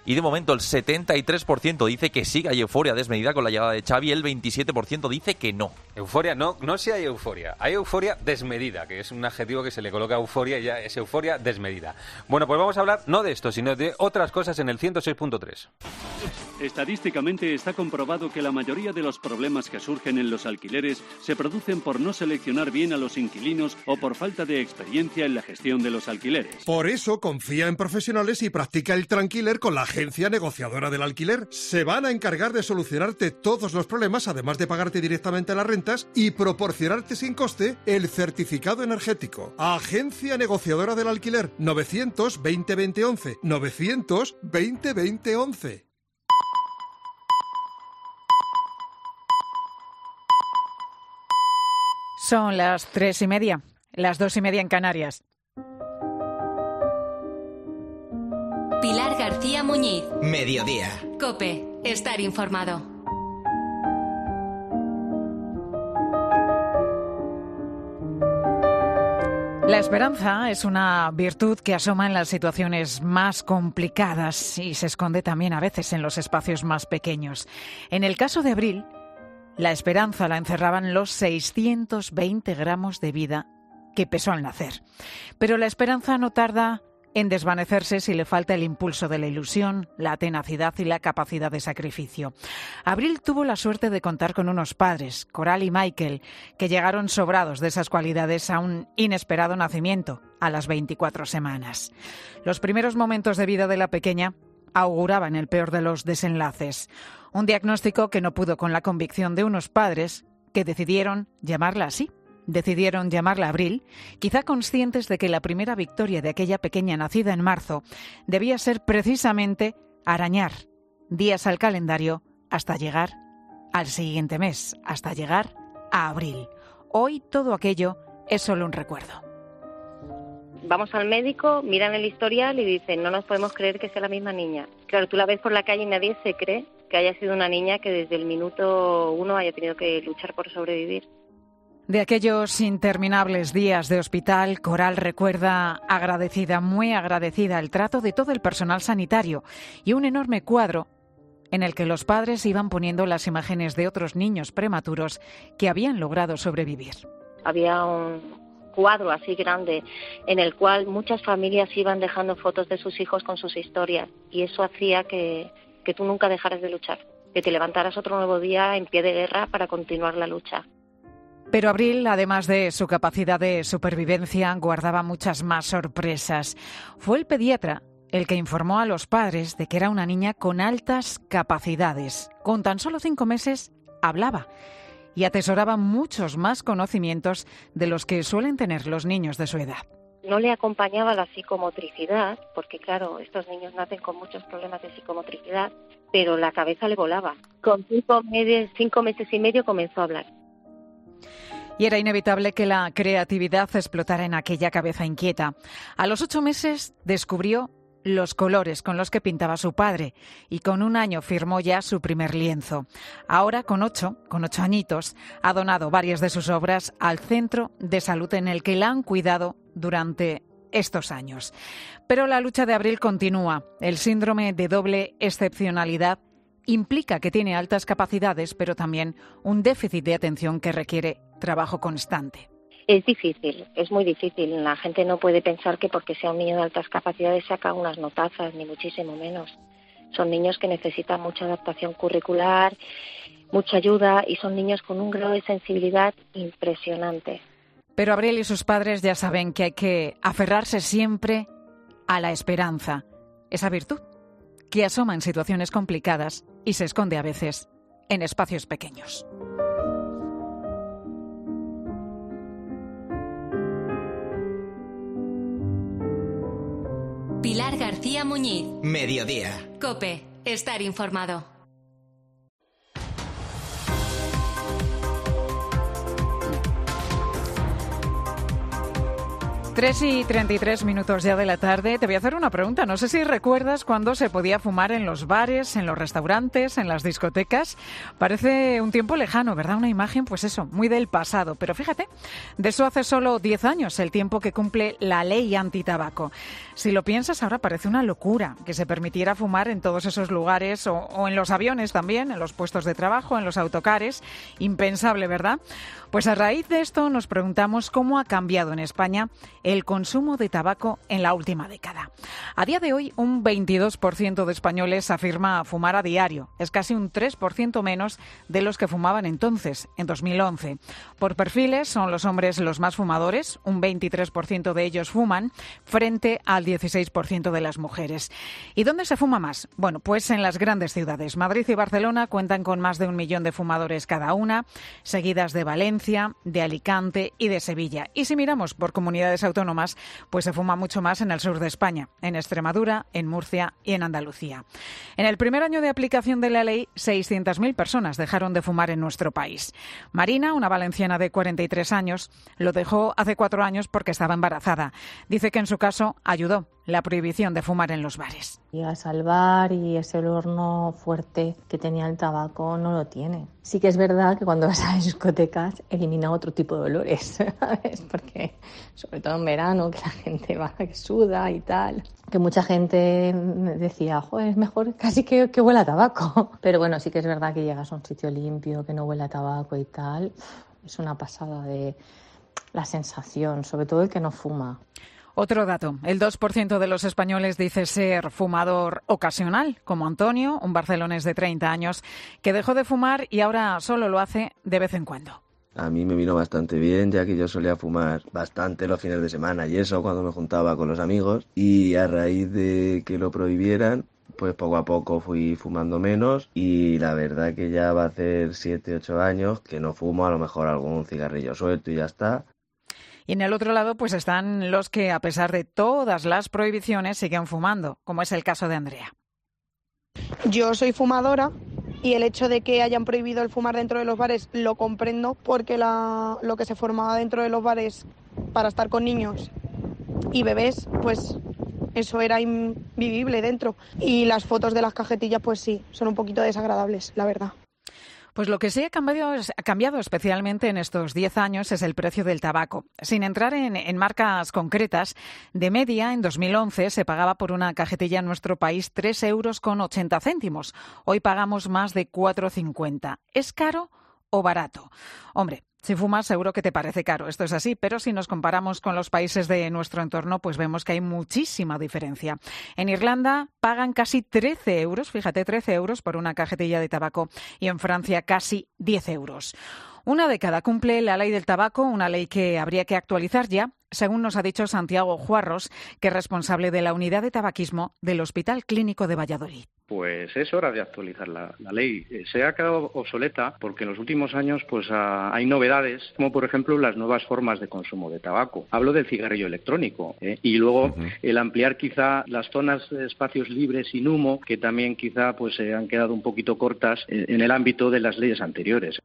y de momento el setenta y tres por ciento dice que sí que hay euforia desmedida con la llegada de Xavi, el veintisiete por ciento dice que no. Euforia, no, no si hay euforia, hay euforia desmedida, que es un adjetivo que se le coloca a euforia y ya es euforia desmedida. Bueno, pues vamos a hablar no de esto, sino de otras cosas en el ciento seis punto tres. Estadísticamente está comprobado que la mayoría de los problemas que surgen en los alquileres se producen por no seleccionar bien a los inquilinos o por falta de experiencia en la gestión de los alquileres. Por eso confía en profesionales y practica el Tranquiler con la agencia negociadora del alquiler. Se van a encargar de solucionarte todos los problemas, además de pagarte directamente las rentas y proporcionarte sin coste el certificado energético. Agencia negociadora del alquiler, novecientos veinte veinte once, novecientos veinte veinte once. Son las tres y media, las dos y media en Canarias. Pilar García Muñiz. Mediodía. COPE. Estar informado. La esperanza es una virtud que asoma en las situaciones más complicadas y se esconde también a veces en los espacios más pequeños. En el caso de Abril, la esperanza la encerraban los seiscientos veinte gramos de vida que pesó al nacer. Pero la esperanza no tarda en desvanecerse si le falta el impulso de la ilusión, la tenacidad y la capacidad de sacrificio. Abril tuvo la suerte de contar con unos padres, Coral y Michael, que llegaron sobrados de esas cualidades a un inesperado nacimiento, a las veinticuatro semanas. Los primeros momentos de vida de la pequeña auguraban el peor de los desenlaces. Un diagnóstico que no pudo con la convicción de unos padres que decidieron llamarla así. Decidieron llamarla Abril, quizá conscientes de que la primera victoria de aquella pequeña nacida en marzo debía ser precisamente arañar días al calendario hasta llegar al siguiente mes, hasta llegar a abril. Hoy todo aquello es solo un recuerdo. Vamos al médico, miran el historial y dicen, no nos podemos creer que sea la misma niña. Claro, tú la ves por la calle y nadie se cree que haya sido una niña que desde el minuto uno haya tenido que luchar por sobrevivir. De aquellos interminables días de hospital, Coral recuerda agradecida, muy agradecida, el trato de todo el personal sanitario y un enorme cuadro en el que los padres iban poniendo las imágenes de otros niños prematuros que habían logrado sobrevivir. Había un cuadro así grande en el cual muchas familias iban dejando fotos de sus hijos con sus historias y eso hacía que, que tú nunca dejaras de luchar, que te levantaras otro nuevo día en pie de guerra para continuar la lucha. Pero Abril, además de su capacidad de supervivencia, guardaba muchas más sorpresas. Fue el pediatra el que informó a los padres de que era una niña con altas capacidades. Con tan solo cinco meses hablaba y atesoraba muchos más conocimientos de los que suelen tener los niños de su edad. No le acompañaba la psicomotricidad, porque claro, estos niños nacen con muchos problemas de psicomotricidad, pero la cabeza le volaba. Con cinco meses, cinco meses y medio comenzó a hablar. Y era inevitable que la creatividad explotara en aquella cabeza inquieta. A los ocho meses descubrió los colores con los que pintaba su padre y con un año firmó ya su primer lienzo. Ahora, con ocho, con ocho añitos, ha donado varias de sus obras al centro de salud en el que la han cuidado durante estos años. Pero la lucha de Abril continúa. El síndrome de doble excepcionalidad implica que tiene altas capacidades, pero también un déficit de atención que requiere trabajo constante. Es difícil, es muy difícil. La gente no puede pensar que porque sea un niño de altas capacidades saca unas notazas, ni muchísimo menos. Son niños que necesitan mucha adaptación curricular, mucha ayuda y son niños con un grado de sensibilidad impresionante. Pero Abril y sus padres ya saben que hay que aferrarse siempre a la esperanza, esa virtud que asoma en situaciones complicadas y se esconde a veces en espacios pequeños. Pilar García Muñiz. Mediodía. COPE. Estar informado. tres y treinta y tres minutos ya de la tarde. Te voy a hacer una pregunta. No sé si recuerdas cuando se podía fumar en los bares, en los restaurantes, en las discotecas. Parece un tiempo lejano, ¿verdad? Una imagen, pues eso, muy del pasado. Pero fíjate, de eso hace solo diez años, el tiempo que cumple la ley antitabaco. Si lo piensas, ahora parece una locura que se permitiera fumar en todos esos lugares o, o en los aviones también, en los puestos de trabajo, en los autocares. Impensable, ¿verdad? Pues a raíz de esto nos preguntamos cómo ha cambiado en España el consumo de tabaco en la última década. A día de hoy, un veintidós por ciento de españoles afirma fumar a diario. Es casi un tres por ciento menos de los que fumaban entonces, en dos mil once. Por perfiles, son los hombres los más fumadores, un veintitrés por ciento de ellos fuman, frente al dieciséis por ciento de las mujeres. ¿Y dónde se fuma más? Bueno, pues en las grandes ciudades. Madrid y Barcelona cuentan con más de un millón de fumadores cada una, seguidas de Valencia, de Alicante y de Sevilla. Y si miramos por comunidades autónomas, pues se fuma mucho más en el sur de España, en Extremadura, en Murcia y en Andalucía. En el primer año de aplicación de la ley, seiscientas mil personas dejaron de fumar en nuestro país. Marina, una valenciana de cuarenta y tres años, lo dejó hace cuatro años porque estaba embarazada. Dice que en su caso ayudó la prohibición de fumar en los bares. Ibas al bar y ese olor no fuerte que tenía el tabaco no lo tiene. Sí que es verdad que cuando vas a las discotecas elimina otro tipo de olores, ¿sabes? Porque sobre todo en verano, que la gente va, que suda y tal, que mucha gente decía, joder, es mejor casi que, que huela a tabaco. Pero bueno, sí que es verdad que llegas a un sitio limpio, que no huele a tabaco y tal, es una pasada de la sensación, sobre todo el que no fuma. Otro dato, el dos por ciento de los españoles dice ser fumador ocasional, como Antonio, un barcelonés de treinta años, que dejó de fumar y ahora solo lo hace de vez en cuando. A mí me vino bastante bien, ya que yo solía fumar bastante los fines de semana y eso cuando me juntaba con los amigos. Y a raíz de que lo prohibieran, pues poco a poco fui fumando menos y la verdad que ya va a hacer siete, ocho años que no fumo, a lo mejor algún cigarrillo suelto y ya está. Y en el otro lado, pues están los que, a pesar de todas las prohibiciones, siguen fumando, como es el caso de Andrea. Yo soy fumadora y el hecho de que hayan prohibido el fumar dentro de los bares lo comprendo porque la, lo que se formaba dentro de los bares para estar con niños y bebés, pues eso era invivible dentro. Y las fotos de las cajetillas, pues sí, son un poquito desagradables, la verdad. Pues lo que sí ha cambiado, ha cambiado especialmente en estos diez años es el precio del tabaco. Sin entrar en, en marcas concretas, de media en dos mil once se pagaba por una cajetilla en nuestro país tres euros con ochenta céntimos. Hoy pagamos más de cuatro cincuenta. ¿Es caro o barato? Hombre, si fumas seguro que te parece caro, esto es así, pero si nos comparamos con los países de nuestro entorno, pues vemos que hay muchísima diferencia. En Irlanda pagan casi trece euros, fíjate, trece euros por una cajetilla de tabaco y en Francia casi diez euros. Una década cumple la ley del tabaco, una ley que habría que actualizar ya, según nos ha dicho Santiago Juarros, que es responsable de la unidad de tabaquismo del Hospital Clínico de Valladolid. Pues es hora de actualizar la, la ley. Se ha quedado obsoleta porque en los últimos años pues a, hay novedades, como por ejemplo las nuevas formas de consumo de tabaco. Hablo del cigarrillo electrónico ¿eh? y luego uh-huh. el ampliar quizá las zonas de espacios libres sin humo, que también quizá pues se han quedado un poquito cortas en, en el ámbito de las leyes anteriores.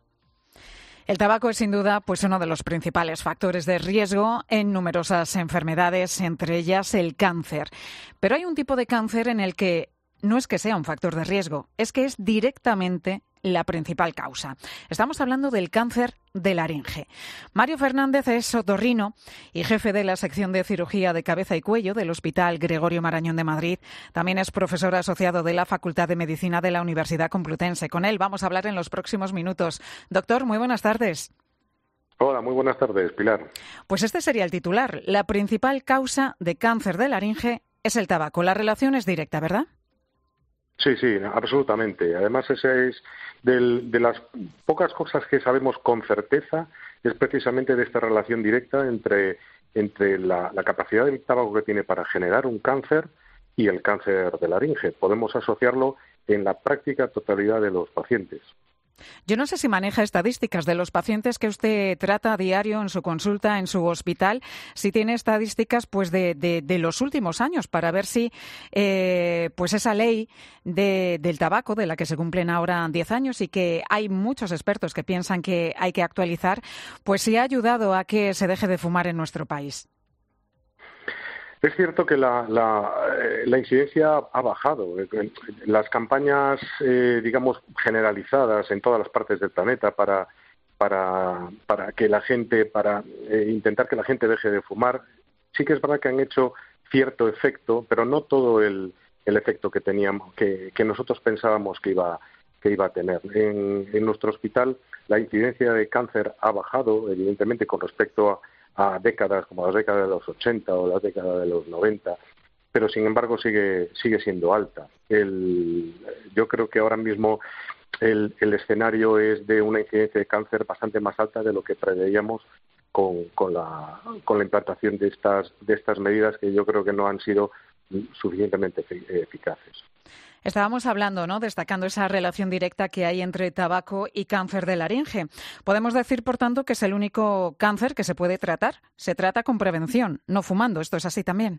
El tabaco es sin duda pues uno de los principales factores de riesgo en numerosas enfermedades, entre ellas el cáncer. Pero hay un tipo de cáncer en el que no es que sea un factor de riesgo, es que es directamente la principal causa. Estamos hablando del cáncer de laringe. Mario Fernández es otorrino y jefe de la sección de cirugía de cabeza y cuello del Hospital Gregorio Marañón de Madrid. También es profesor asociado de la Facultad de Medicina de la Universidad Complutense. Con él vamos a hablar en los próximos minutos. Doctor, muy buenas tardes. Hola, muy buenas tardes, Pilar. Pues este sería el titular. La principal causa de cáncer de laringe es el tabaco. La relación es directa, ¿verdad? Sí, sí, absolutamente. Además, ese es del, de las pocas cosas que sabemos con certeza, es precisamente de esta relación directa entre, entre la, la capacidad del tabaco que tiene para generar un cáncer y el cáncer de laringe. Podemos asociarlo en la práctica totalidad de los pacientes. Yo no sé si maneja estadísticas de los pacientes que usted trata a diario en su consulta, en su hospital, si tiene estadísticas pues de, de, de los últimos años para ver si eh, pues esa ley de, del tabaco, de la que se cumplen ahora diez años y que hay muchos expertos que piensan que hay que actualizar, pues si ha ayudado a que se deje de fumar en nuestro país. Es cierto que la, la, la incidencia ha bajado. Las campañas, eh, digamos, generalizadas en todas las partes del planeta para, para, para que la gente, para eh, intentar que la gente deje de fumar, sí que es verdad que han hecho cierto efecto, pero no todo el, el efecto que teníamos, que, que nosotros pensábamos que iba, que iba a tener. En, en nuestro hospital la incidencia de cáncer ha bajado, evidentemente, con respecto a a décadas como las décadas de los ochenta o las décadas de los noventa, pero sin embargo sigue sigue siendo alta. El, yo creo que ahora mismo el, el escenario es de una incidencia de cáncer bastante más alta de lo que preveíamos con, con, la, con la implantación de estas, de estas medidas que yo creo que no han sido suficientemente eficaces. Estábamos hablando, ¿no?, destacando esa relación directa que hay entre tabaco y cáncer de laringe. Podemos decir, por tanto, que es el único cáncer que se puede tratar. Se trata con prevención, no fumando. ¿Esto es así también?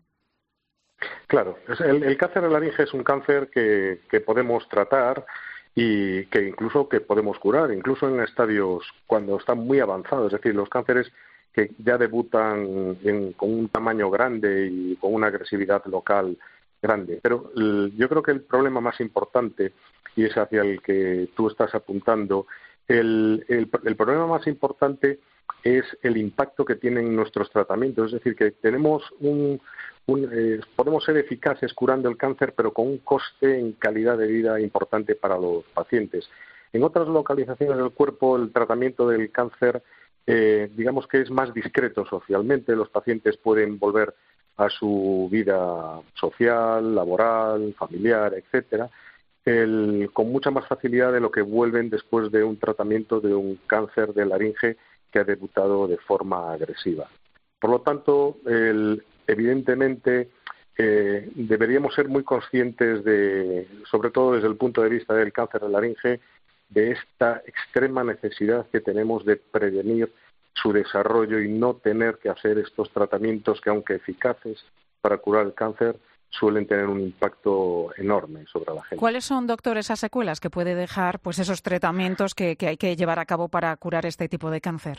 Claro, el, el cáncer de laringe es un cáncer que, que podemos tratar y que incluso que podemos curar, incluso en estadios cuando están muy avanzados. Es decir, los cánceres que ya debutan en, con un tamaño grande y con una agresividad local grande. Pero el, yo creo que el problema más importante, y es hacia el que tú estás apuntando, el, el, el problema más importante es el impacto que tienen nuestros tratamientos. Es decir, que tenemos un, un eh, podemos ser eficaces curando el cáncer, pero con un coste en calidad de vida importante para los pacientes. En otras localizaciones del cuerpo, el tratamiento del cáncer, eh, digamos que es más discreto socialmente. Los pacientes pueden volver a su vida social, laboral, familiar, etcétera, el, con mucha más facilidad de lo que vuelven después de un tratamiento de un cáncer de laringe que ha debutado de forma agresiva. Por lo tanto, el, evidentemente, eh, deberíamos ser muy conscientes de, sobre todo desde el punto de vista del cáncer de laringe, de esta extrema necesidad que tenemos de prevenir su desarrollo y no tener que hacer estos tratamientos que, aunque eficaces para curar el cáncer, suelen tener un impacto enorme sobre la gente. ¿Cuáles son, doctor, esas secuelas que puede dejar pues esos tratamientos que, que hay que llevar a cabo para curar este tipo de cáncer?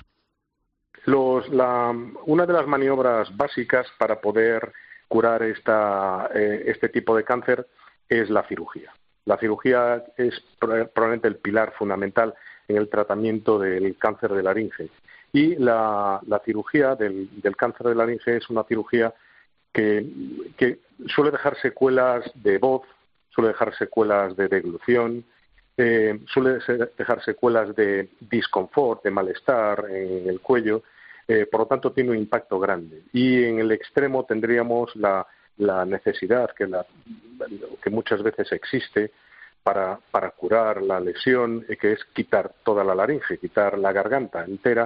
Los, la, una de las maniobras básicas para poder curar esta, eh, este tipo de cáncer es la cirugía. La cirugía es probablemente el pilar fundamental en el tratamiento del cáncer de laringe. Y la, la cirugía del, del cáncer de laringe es una cirugía que, que suele dejar secuelas de voz, suele dejar secuelas de deglución, eh, suele dejar secuelas de disconfort, de malestar en el cuello, eh, por lo tanto tiene un impacto grande. Y en el extremo tendríamos la, la necesidad que, la, que muchas veces existe para, para curar la lesión, eh, que es quitar toda la laringe, quitar la garganta entera,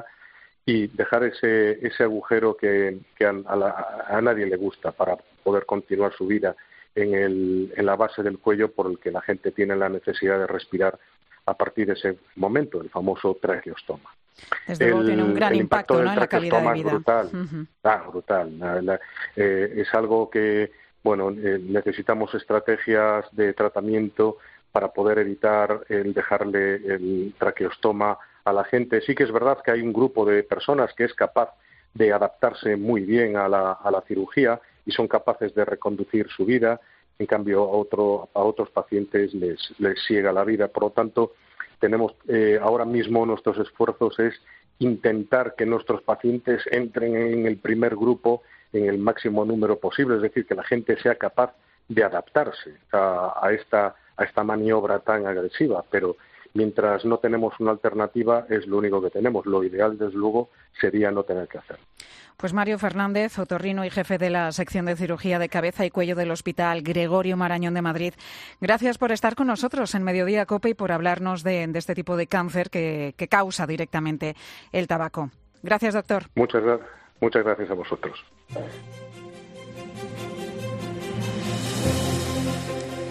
y dejar ese, ese agujero que, que a, a, la, a nadie le gusta para poder continuar su vida en, el, en la base del cuello, por el que la gente tiene la necesidad de respirar a partir de ese momento, el famoso traqueostoma. Desde luego tiene un gran impacto, ¿no?, en la calidad de vida. Es brutal, uh-huh. ah, brutal. La, la, eh, es algo que, bueno, eh, necesitamos estrategias de tratamiento para poder evitar el dejarle el traqueostoma a la gente. Sí que es verdad que hay un grupo de personas que es capaz de adaptarse muy bien a la, a la cirugía y son capaces de reconducir su vida. En cambio, a, otro, a otros pacientes les, les ciega la vida. Por lo tanto, tenemos eh, ahora mismo nuestros esfuerzos es intentar que nuestros pacientes entren en el primer grupo en el máximo número posible, es decir, que la gente sea capaz de adaptarse a, a esta a esta maniobra tan agresiva, pero mientras no tenemos una alternativa es lo único que tenemos. Lo ideal, desde luego, sería no tener que hacerlo. Pues Mario Fernández, otorrino y jefe de la sección de cirugía de cabeza y cuello del Hospital Gregorio Marañón de Madrid. Gracias por estar con nosotros en Mediodía COPE y por hablarnos de, de este tipo de cáncer que, que causa directamente el tabaco. Gracias, doctor. Muchas, muchas gracias a vosotros.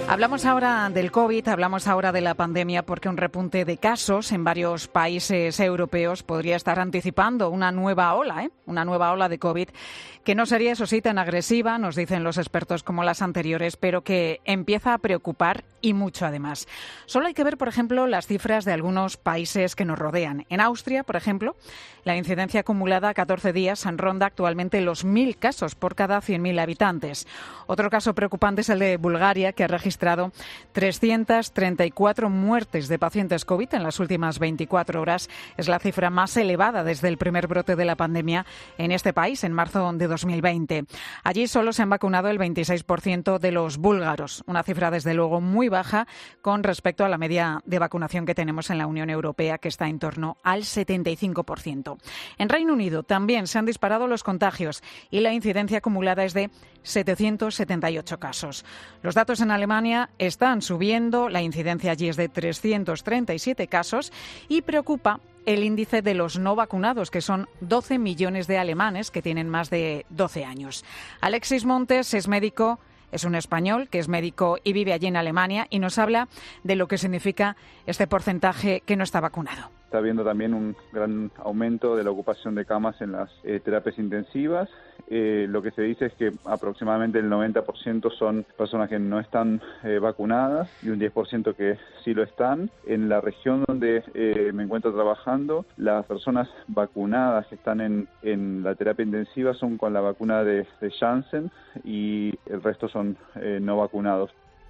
Hablamos ahora del COVID, hablamos ahora de la pandemia, porque un repunte de casos en varios países europeos podría estar anticipando una nueva ola, ¿eh? Una nueva ola de COVID, que no sería, eso sí, tan agresiva, nos dicen los expertos, como las anteriores, pero que empieza a preocupar y mucho además. Solo hay que ver, por ejemplo, las cifras de algunos países que nos rodean. En Austria, por ejemplo, la incidencia acumulada a catorce días ronda actualmente los mil casos por cada cien mil habitantes. Otro caso preocupante es el de Bulgaria, que ha registrado trescientas treinta y cuatro muertes de pacientes COVID en las últimas veinticuatro horas. Es la cifra más elevada desde el primer brote de la pandemia en este país, en marzo de dos mil veinte. Allí solo se han vacunado el veintiséis por ciento de los búlgaros, una cifra desde luego muy baja con respecto a la media de vacunación que tenemos en la Unión Europea, que está en torno al setenta y cinco por ciento. En Reino Unido también se han disparado los contagios y la incidencia acumulada es de setecientos setenta y ocho casos. Los datos en Alemania están subiendo, la incidencia allí es de trescientos treinta y siete casos y preocupa el índice de los no vacunados, que son doce millones de alemanes que tienen más de doce años. Alexis Montes es médico, es un español que es médico y vive allí en Alemania y nos habla de lo que significa este porcentaje que no está vacunado. Está habiendo también un gran aumento de la ocupación de camas en las eh, terapias intensivas. Eh, lo que se dice es que aproximadamente el noventa por ciento son personas que no están eh, vacunadas y un diez por ciento que sí lo están. En la región donde eh, me encuentro trabajando, las personas vacunadas que están en, en la terapia intensiva son con la vacuna de, de Janssen y el resto son eh, no vacunados.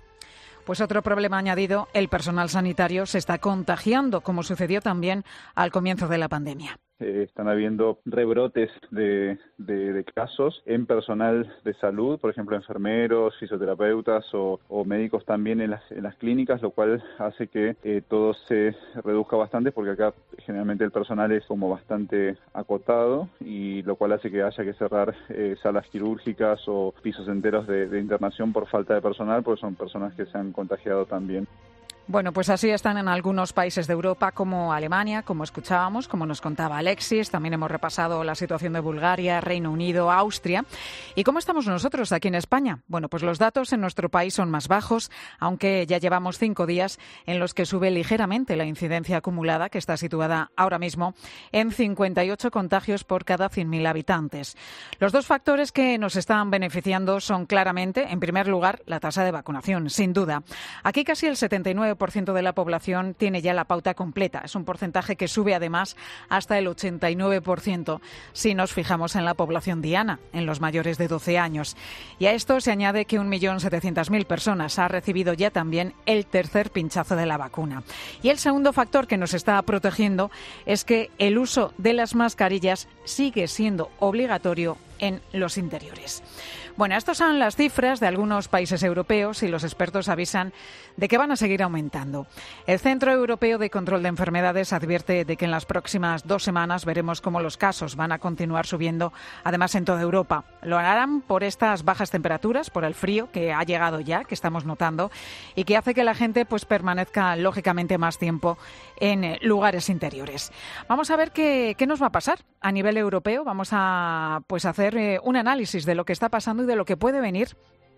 Pues otro problema añadido, el personal sanitario se está contagiando, como sucedió también al comienzo de la pandemia. Eh, están habiendo rebrotes de, de, de casos en personal de salud, por ejemplo, enfermeros, fisioterapeutas o, o médicos también en las, en las clínicas, lo cual hace que eh, todo se reduzca bastante, porque acá generalmente el personal es como bastante acotado, y lo cual hace que haya que cerrar eh, salas quirúrgicas o pisos enteros de, de internación por falta de personal, porque son personas que se han contagiado también. Bueno, pues así están en algunos países de Europa, como Alemania, como escuchábamos, como nos contaba Alexis. También hemos repasado la situación de Bulgaria, Reino Unido, Austria. ¿Y cómo estamos nosotros aquí en España? Bueno, pues los datos en nuestro país son más bajos, aunque ya llevamos cinco días en los que sube ligeramente la incidencia acumulada, que está situada ahora mismo en cincuenta y ocho contagios por cada cien mil habitantes. Los dos factores que nos están beneficiando son claramente, en primer lugar, la tasa de vacunación, sin duda. Aquí casi el setenta y nueve por ciento de la población tiene ya la pauta completa. Es un porcentaje que sube además hasta el ochenta y nueve por ciento si nos fijamos en la población diana, en los mayores de doce años. Y a esto se añade que un millón setecientas mil personas ha recibido ya también el tercer pinchazo de la vacuna. Y el segundo factor que nos está protegiendo es que el uso de las mascarillas sigue siendo obligatorio en los interiores. Bueno, estas son las cifras de algunos países europeos y los expertos avisan de que van a seguir aumentando. El Centro Europeo de Control de Enfermedades advierte de que en las próximas dos semanas veremos cómo los casos van a continuar subiendo, además en toda Europa. Lo harán por estas bajas temperaturas, por el frío que ha llegado ya, que estamos notando, y que hace que la gente pues permanezca lógicamente más tiempo en lugares interiores. Vamos a ver qué, qué nos va a pasar a nivel europeo. Vamos a pues hacer eh, un análisis de lo que está pasando y de lo que puede venir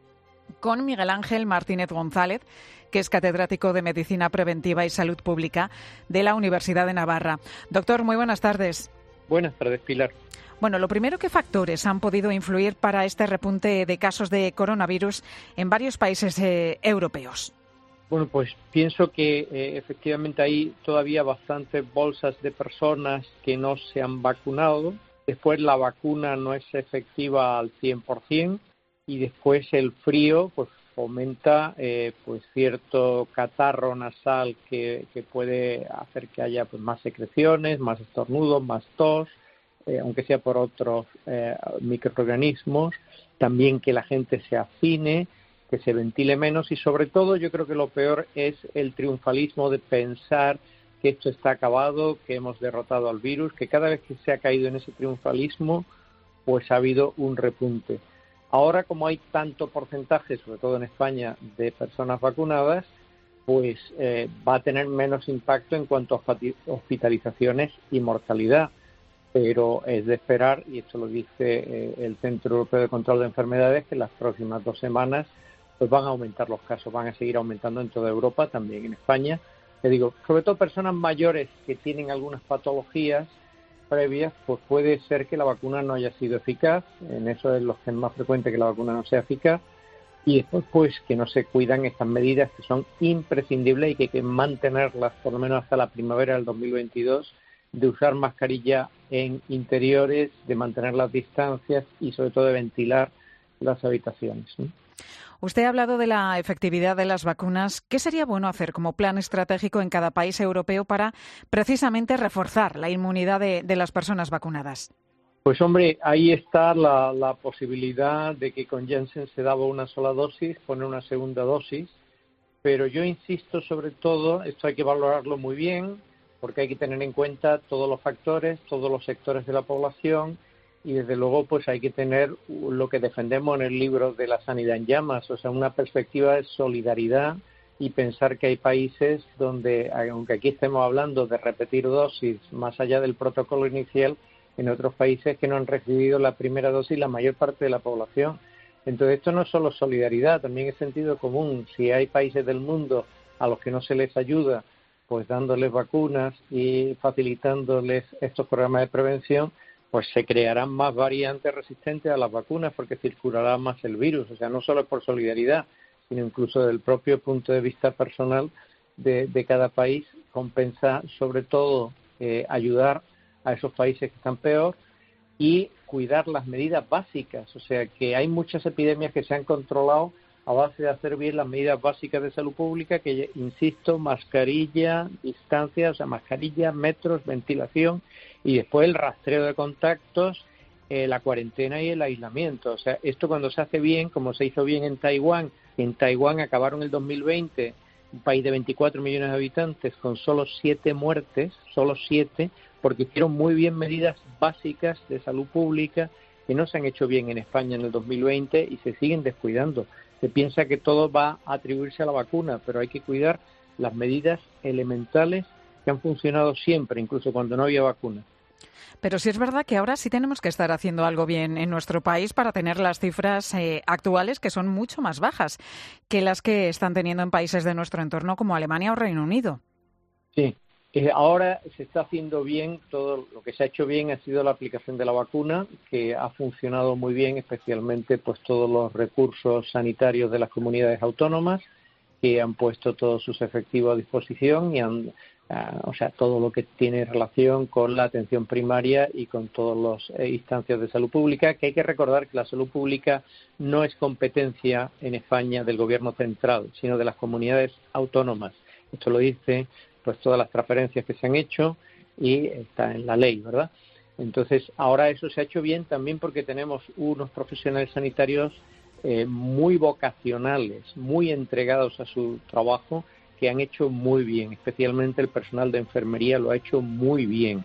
con Miguel Ángel Martínez González, que es catedrático de Medicina Preventiva y Salud Pública de la Universidad de Navarra. Doctor, muy buenas tardes. Buenas tardes, Pilar. Bueno, lo primero, ¿qué factores han podido influir para este repunte de casos de coronavirus en varios países eh, europeos? Bueno, pues pienso que eh, efectivamente hay todavía bastantes bolsas de personas que no se han vacunado. Después la vacuna no es efectiva al cien por ciento y después el frío pues fomenta eh, pues cierto catarro nasal que, que puede hacer que haya pues más secreciones, más estornudos, más tos, eh, aunque sea por otros eh, microorganismos. También que la gente se hacine, que se ventile menos y sobre todo yo creo que lo peor es el triunfalismo de pensar que esto está acabado, que hemos derrotado al virus, que cada vez que se ha caído en ese triunfalismo, pues ha habido un repunte. Ahora, como hay tanto porcentaje, sobre todo en España, de personas vacunadas, pues eh, va a tener menos impacto en cuanto a hospitalizaciones y mortalidad. Pero es de esperar, y esto lo dice eh, el Centro Europeo de Control de Enfermedades, que en las próximas dos semanas pues van a aumentar los casos, van a seguir aumentando en toda Europa, también en España. Te digo, sobre todo personas mayores que tienen algunas patologías previas, pues puede ser que la vacuna no haya sido eficaz. En eso es lo que es más frecuente, que la vacuna no sea eficaz. Y después, pues, que no se cuidan estas medidas que son imprescindibles y que hay que mantenerlas por lo menos hasta la primavera del dos mil veintidós, de usar mascarilla en interiores, de mantener las distancias y sobre todo de ventilar las habitaciones, ¿no? Usted ha hablado de la efectividad de las vacunas. ¿Qué sería bueno hacer como plan estratégico en cada país europeo para precisamente reforzar la inmunidad de, de las personas vacunadas? Pues hombre, ahí está la, la posibilidad de que con Janssen se daba una sola dosis, poner una segunda dosis, pero yo insisto sobre todo, esto hay que valorarlo muy bien, porque hay que tener en cuenta todos los factores, todos los sectores de la población, y desde luego pues hay que tener lo que defendemos en el libro de la sanidad en llamas, o sea, una perspectiva de solidaridad y pensar que hay países donde, aunque aquí estemos hablando de repetir dosis más allá del protocolo inicial, en otros países que no han recibido la primera dosis la mayor parte de la población. Entonces esto no es solo solidaridad, también es sentido común. Si hay países del mundo a los que no se les ayuda, pues dándoles vacunas y facilitándoles estos programas de prevención, pues se crearán más variantes resistentes a las vacunas porque circulará más el virus. O sea, no solo es por solidaridad, sino incluso desde el propio punto de vista personal de, de cada país, compensa sobre todo eh, ayudar a esos países que están peor y cuidar las medidas básicas. O sea, que hay muchas epidemias que se han controlado a base de hacer bien las medidas básicas de salud pública, que, insisto, mascarilla, distancia, o sea, mascarilla, metros, ventilación, y después el rastreo de contactos, eh, la cuarentena y el aislamiento. O sea, esto cuando se hace bien, como se hizo bien en Taiwán, en Taiwán acabaron el dos mil veinte, un país de veinticuatro millones de habitantes, con solo siete muertes, solo siete, porque hicieron muy bien medidas básicas de salud pública que no se han hecho bien en España en el dos mil veinte y se siguen descuidando. Se piensa que todo va a atribuirse a la vacuna, pero hay que cuidar las medidas elementales que han funcionado siempre, incluso cuando no había vacuna. Pero sí es verdad que ahora sí tenemos que estar haciendo algo bien en nuestro país para tener las cifras eh, actuales, que son mucho más bajas que las que están teniendo en países de nuestro entorno como Alemania o Reino Unido. Sí, eh, ahora se está haciendo bien, todo lo que se ha hecho bien ha sido la aplicación de la vacuna, que ha funcionado muy bien, especialmente pues todos los recursos sanitarios de las comunidades autónomas, que han puesto todos sus efectivos a disposición y han Uh, o sea, todo lo que tiene relación con la atención primaria y con todas las eh, instancias de salud pública, que hay que recordar que la salud pública no es competencia en España del gobierno central, sino de las comunidades autónomas. Esto lo dice pues todas las transferencias que se han hecho y está en la ley, ¿verdad? Entonces, ahora eso se ha hecho bien también porque tenemos unos profesionales sanitarios eh, muy vocacionales, muy entregados a su trabajo, que han hecho muy bien, especialmente el personal de enfermería lo ha hecho muy bien.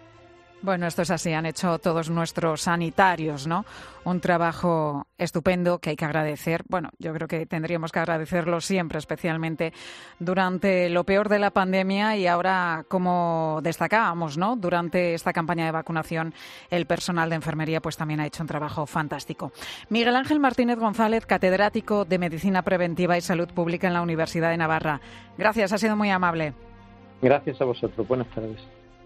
Bueno, esto es así, han hecho todos nuestros sanitarios, ¿no? Un trabajo estupendo que hay que agradecer. Bueno, yo creo que tendríamos que agradecerlo siempre, especialmente durante lo peor de la pandemia y ahora, como destacábamos, ¿no? Durante esta campaña de vacunación, el personal de enfermería pues también ha hecho un trabajo fantástico. Miguel Ángel Martínez González, catedrático de Medicina Preventiva y Salud Pública en la Universidad de Navarra. Gracias, ha sido muy amable. Gracias a vosotros. Buenas tardes.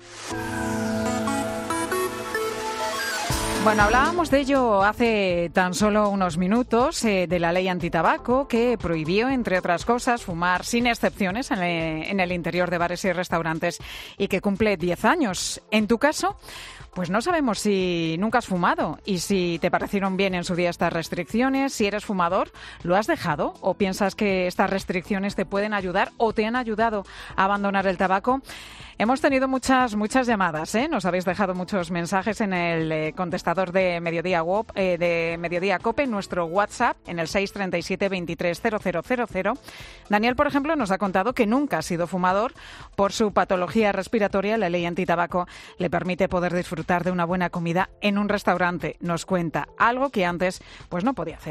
Bueno, hablábamos de ello hace tan solo unos minutos, eh, de la ley antitabaco que prohibió, entre otras cosas, fumar sin excepciones en, le, en el interior de bares y restaurantes y que cumple diez años. En tu caso, pues no sabemos si nunca has fumado y si te parecieron bien en su día estas restricciones. Si eres fumador, ¿lo has dejado o piensas que estas restricciones te pueden ayudar o te han ayudado a abandonar el tabaco? Hemos tenido muchas muchas llamadas, ¿eh? Nos habéis dejado muchos mensajes en el eh, contestador de Mediodía, eh, de Mediodía Cope, en nuestro WhatsApp, en el seis treinta y siete veintitrés cero cero cero cero. Daniel, por ejemplo, nos ha contado que nunca ha sido fumador. Por su patología respiratoria, la ley antitabaco le permite poder disfrutar de una buena comida en un restaurante. Nos cuenta algo que antes pues no podía hacer.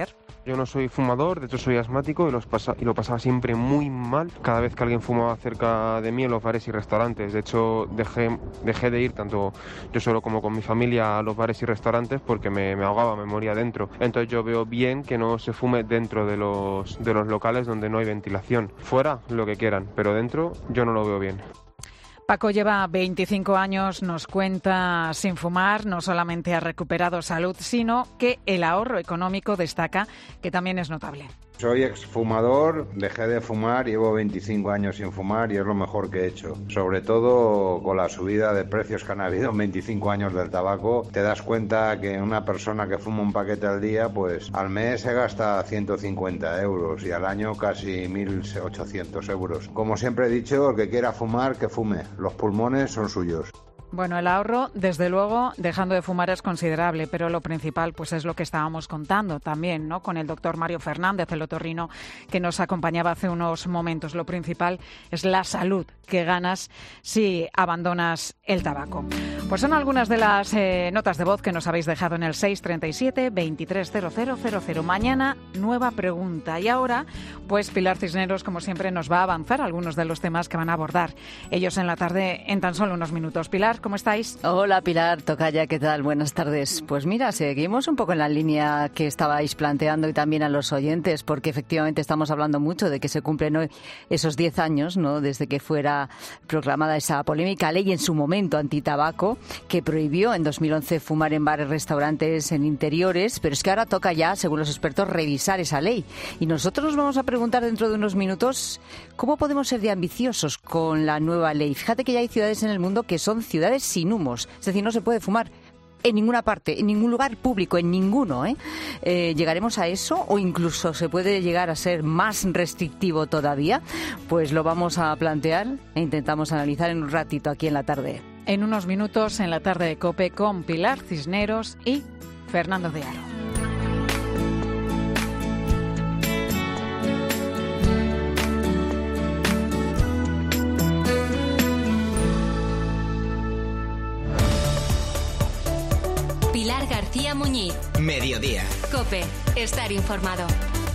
Yo no soy fumador, de hecho soy asmático y, los pasa- y lo pasaba siempre muy mal cada vez que alguien fumaba cerca de mí en los bares y restaurantes. De hecho, dejé, dejé de ir tanto yo solo como con mi familia a los bares y restaurantes porque me, me ahogaba, me moría dentro. Entonces yo veo bien que no se fume dentro de los, de los locales donde no hay ventilación. Fuera, lo que quieran, pero dentro yo no lo veo bien. Paco lleva veinticinco años, nos cuenta sin fumar, no solamente ha recuperado salud, sino que el ahorro económico destaca que también es notable. Soy exfumador, dejé de fumar, llevo veinticinco años sin fumar y es lo mejor que he hecho. Sobre todo con la subida de precios que han habido en veinticinco años del tabaco, te das cuenta que una persona que fuma un paquete al día, pues al mes se gasta ciento cincuenta euros y al año casi mil ochocientos euros. Como siempre he dicho, el que quiera fumar, que fume. Los pulmones son suyos. Bueno, el ahorro, desde luego, dejando de fumar es considerable, pero lo principal pues es lo que estábamos contando también, ¿no? Con el doctor Mario Fernández, el otorrino, que nos acompañaba hace unos momentos. Lo principal es la salud que ganas si abandonas el tabaco. Pues son algunas de las eh, notas de voz que nos habéis dejado en el seis treinta y siete, veintitrés cero cero cero cero. Mañana, nueva pregunta. Y ahora, pues Pilar Cisneros, como siempre, nos va a avanzar algunos de los temas que van a abordar ellos en la tarde en tan solo unos minutos. Pilar, ¿cómo estáis? Hola Pilar, tocaya, ¿qué tal? Buenas tardes. Pues mira, seguimos un poco en la línea que estabais planteando y también a los oyentes, porque efectivamente estamos hablando mucho de que se cumplen hoy esos diez años, ¿no?, desde que fuera proclamada esa polémica ley en su momento antitabaco, que prohibió en dos mil once fumar en bares, restaurantes, en interiores, pero es que ahora toca ya, según los expertos, revisar esa ley. Y nosotros nos vamos a preguntar dentro de unos minutos cómo podemos ser de ambiciosos con la nueva ley. Fíjate que ya hay ciudades en el mundo que son ciudades sin humos, es decir, no se puede fumar en ninguna parte, en ningún lugar público, en ninguno, ¿eh? Eh, ¿Llegaremos a eso o incluso se puede llegar a ser más restrictivo todavía? Pues lo vamos a plantear e intentamos analizar en un ratito aquí en la tarde. En unos minutos en la tarde de COPE con Pilar Cisneros y Fernando de Aro. Pilar García Muñiz. Mediodía. COPE. Estar informado.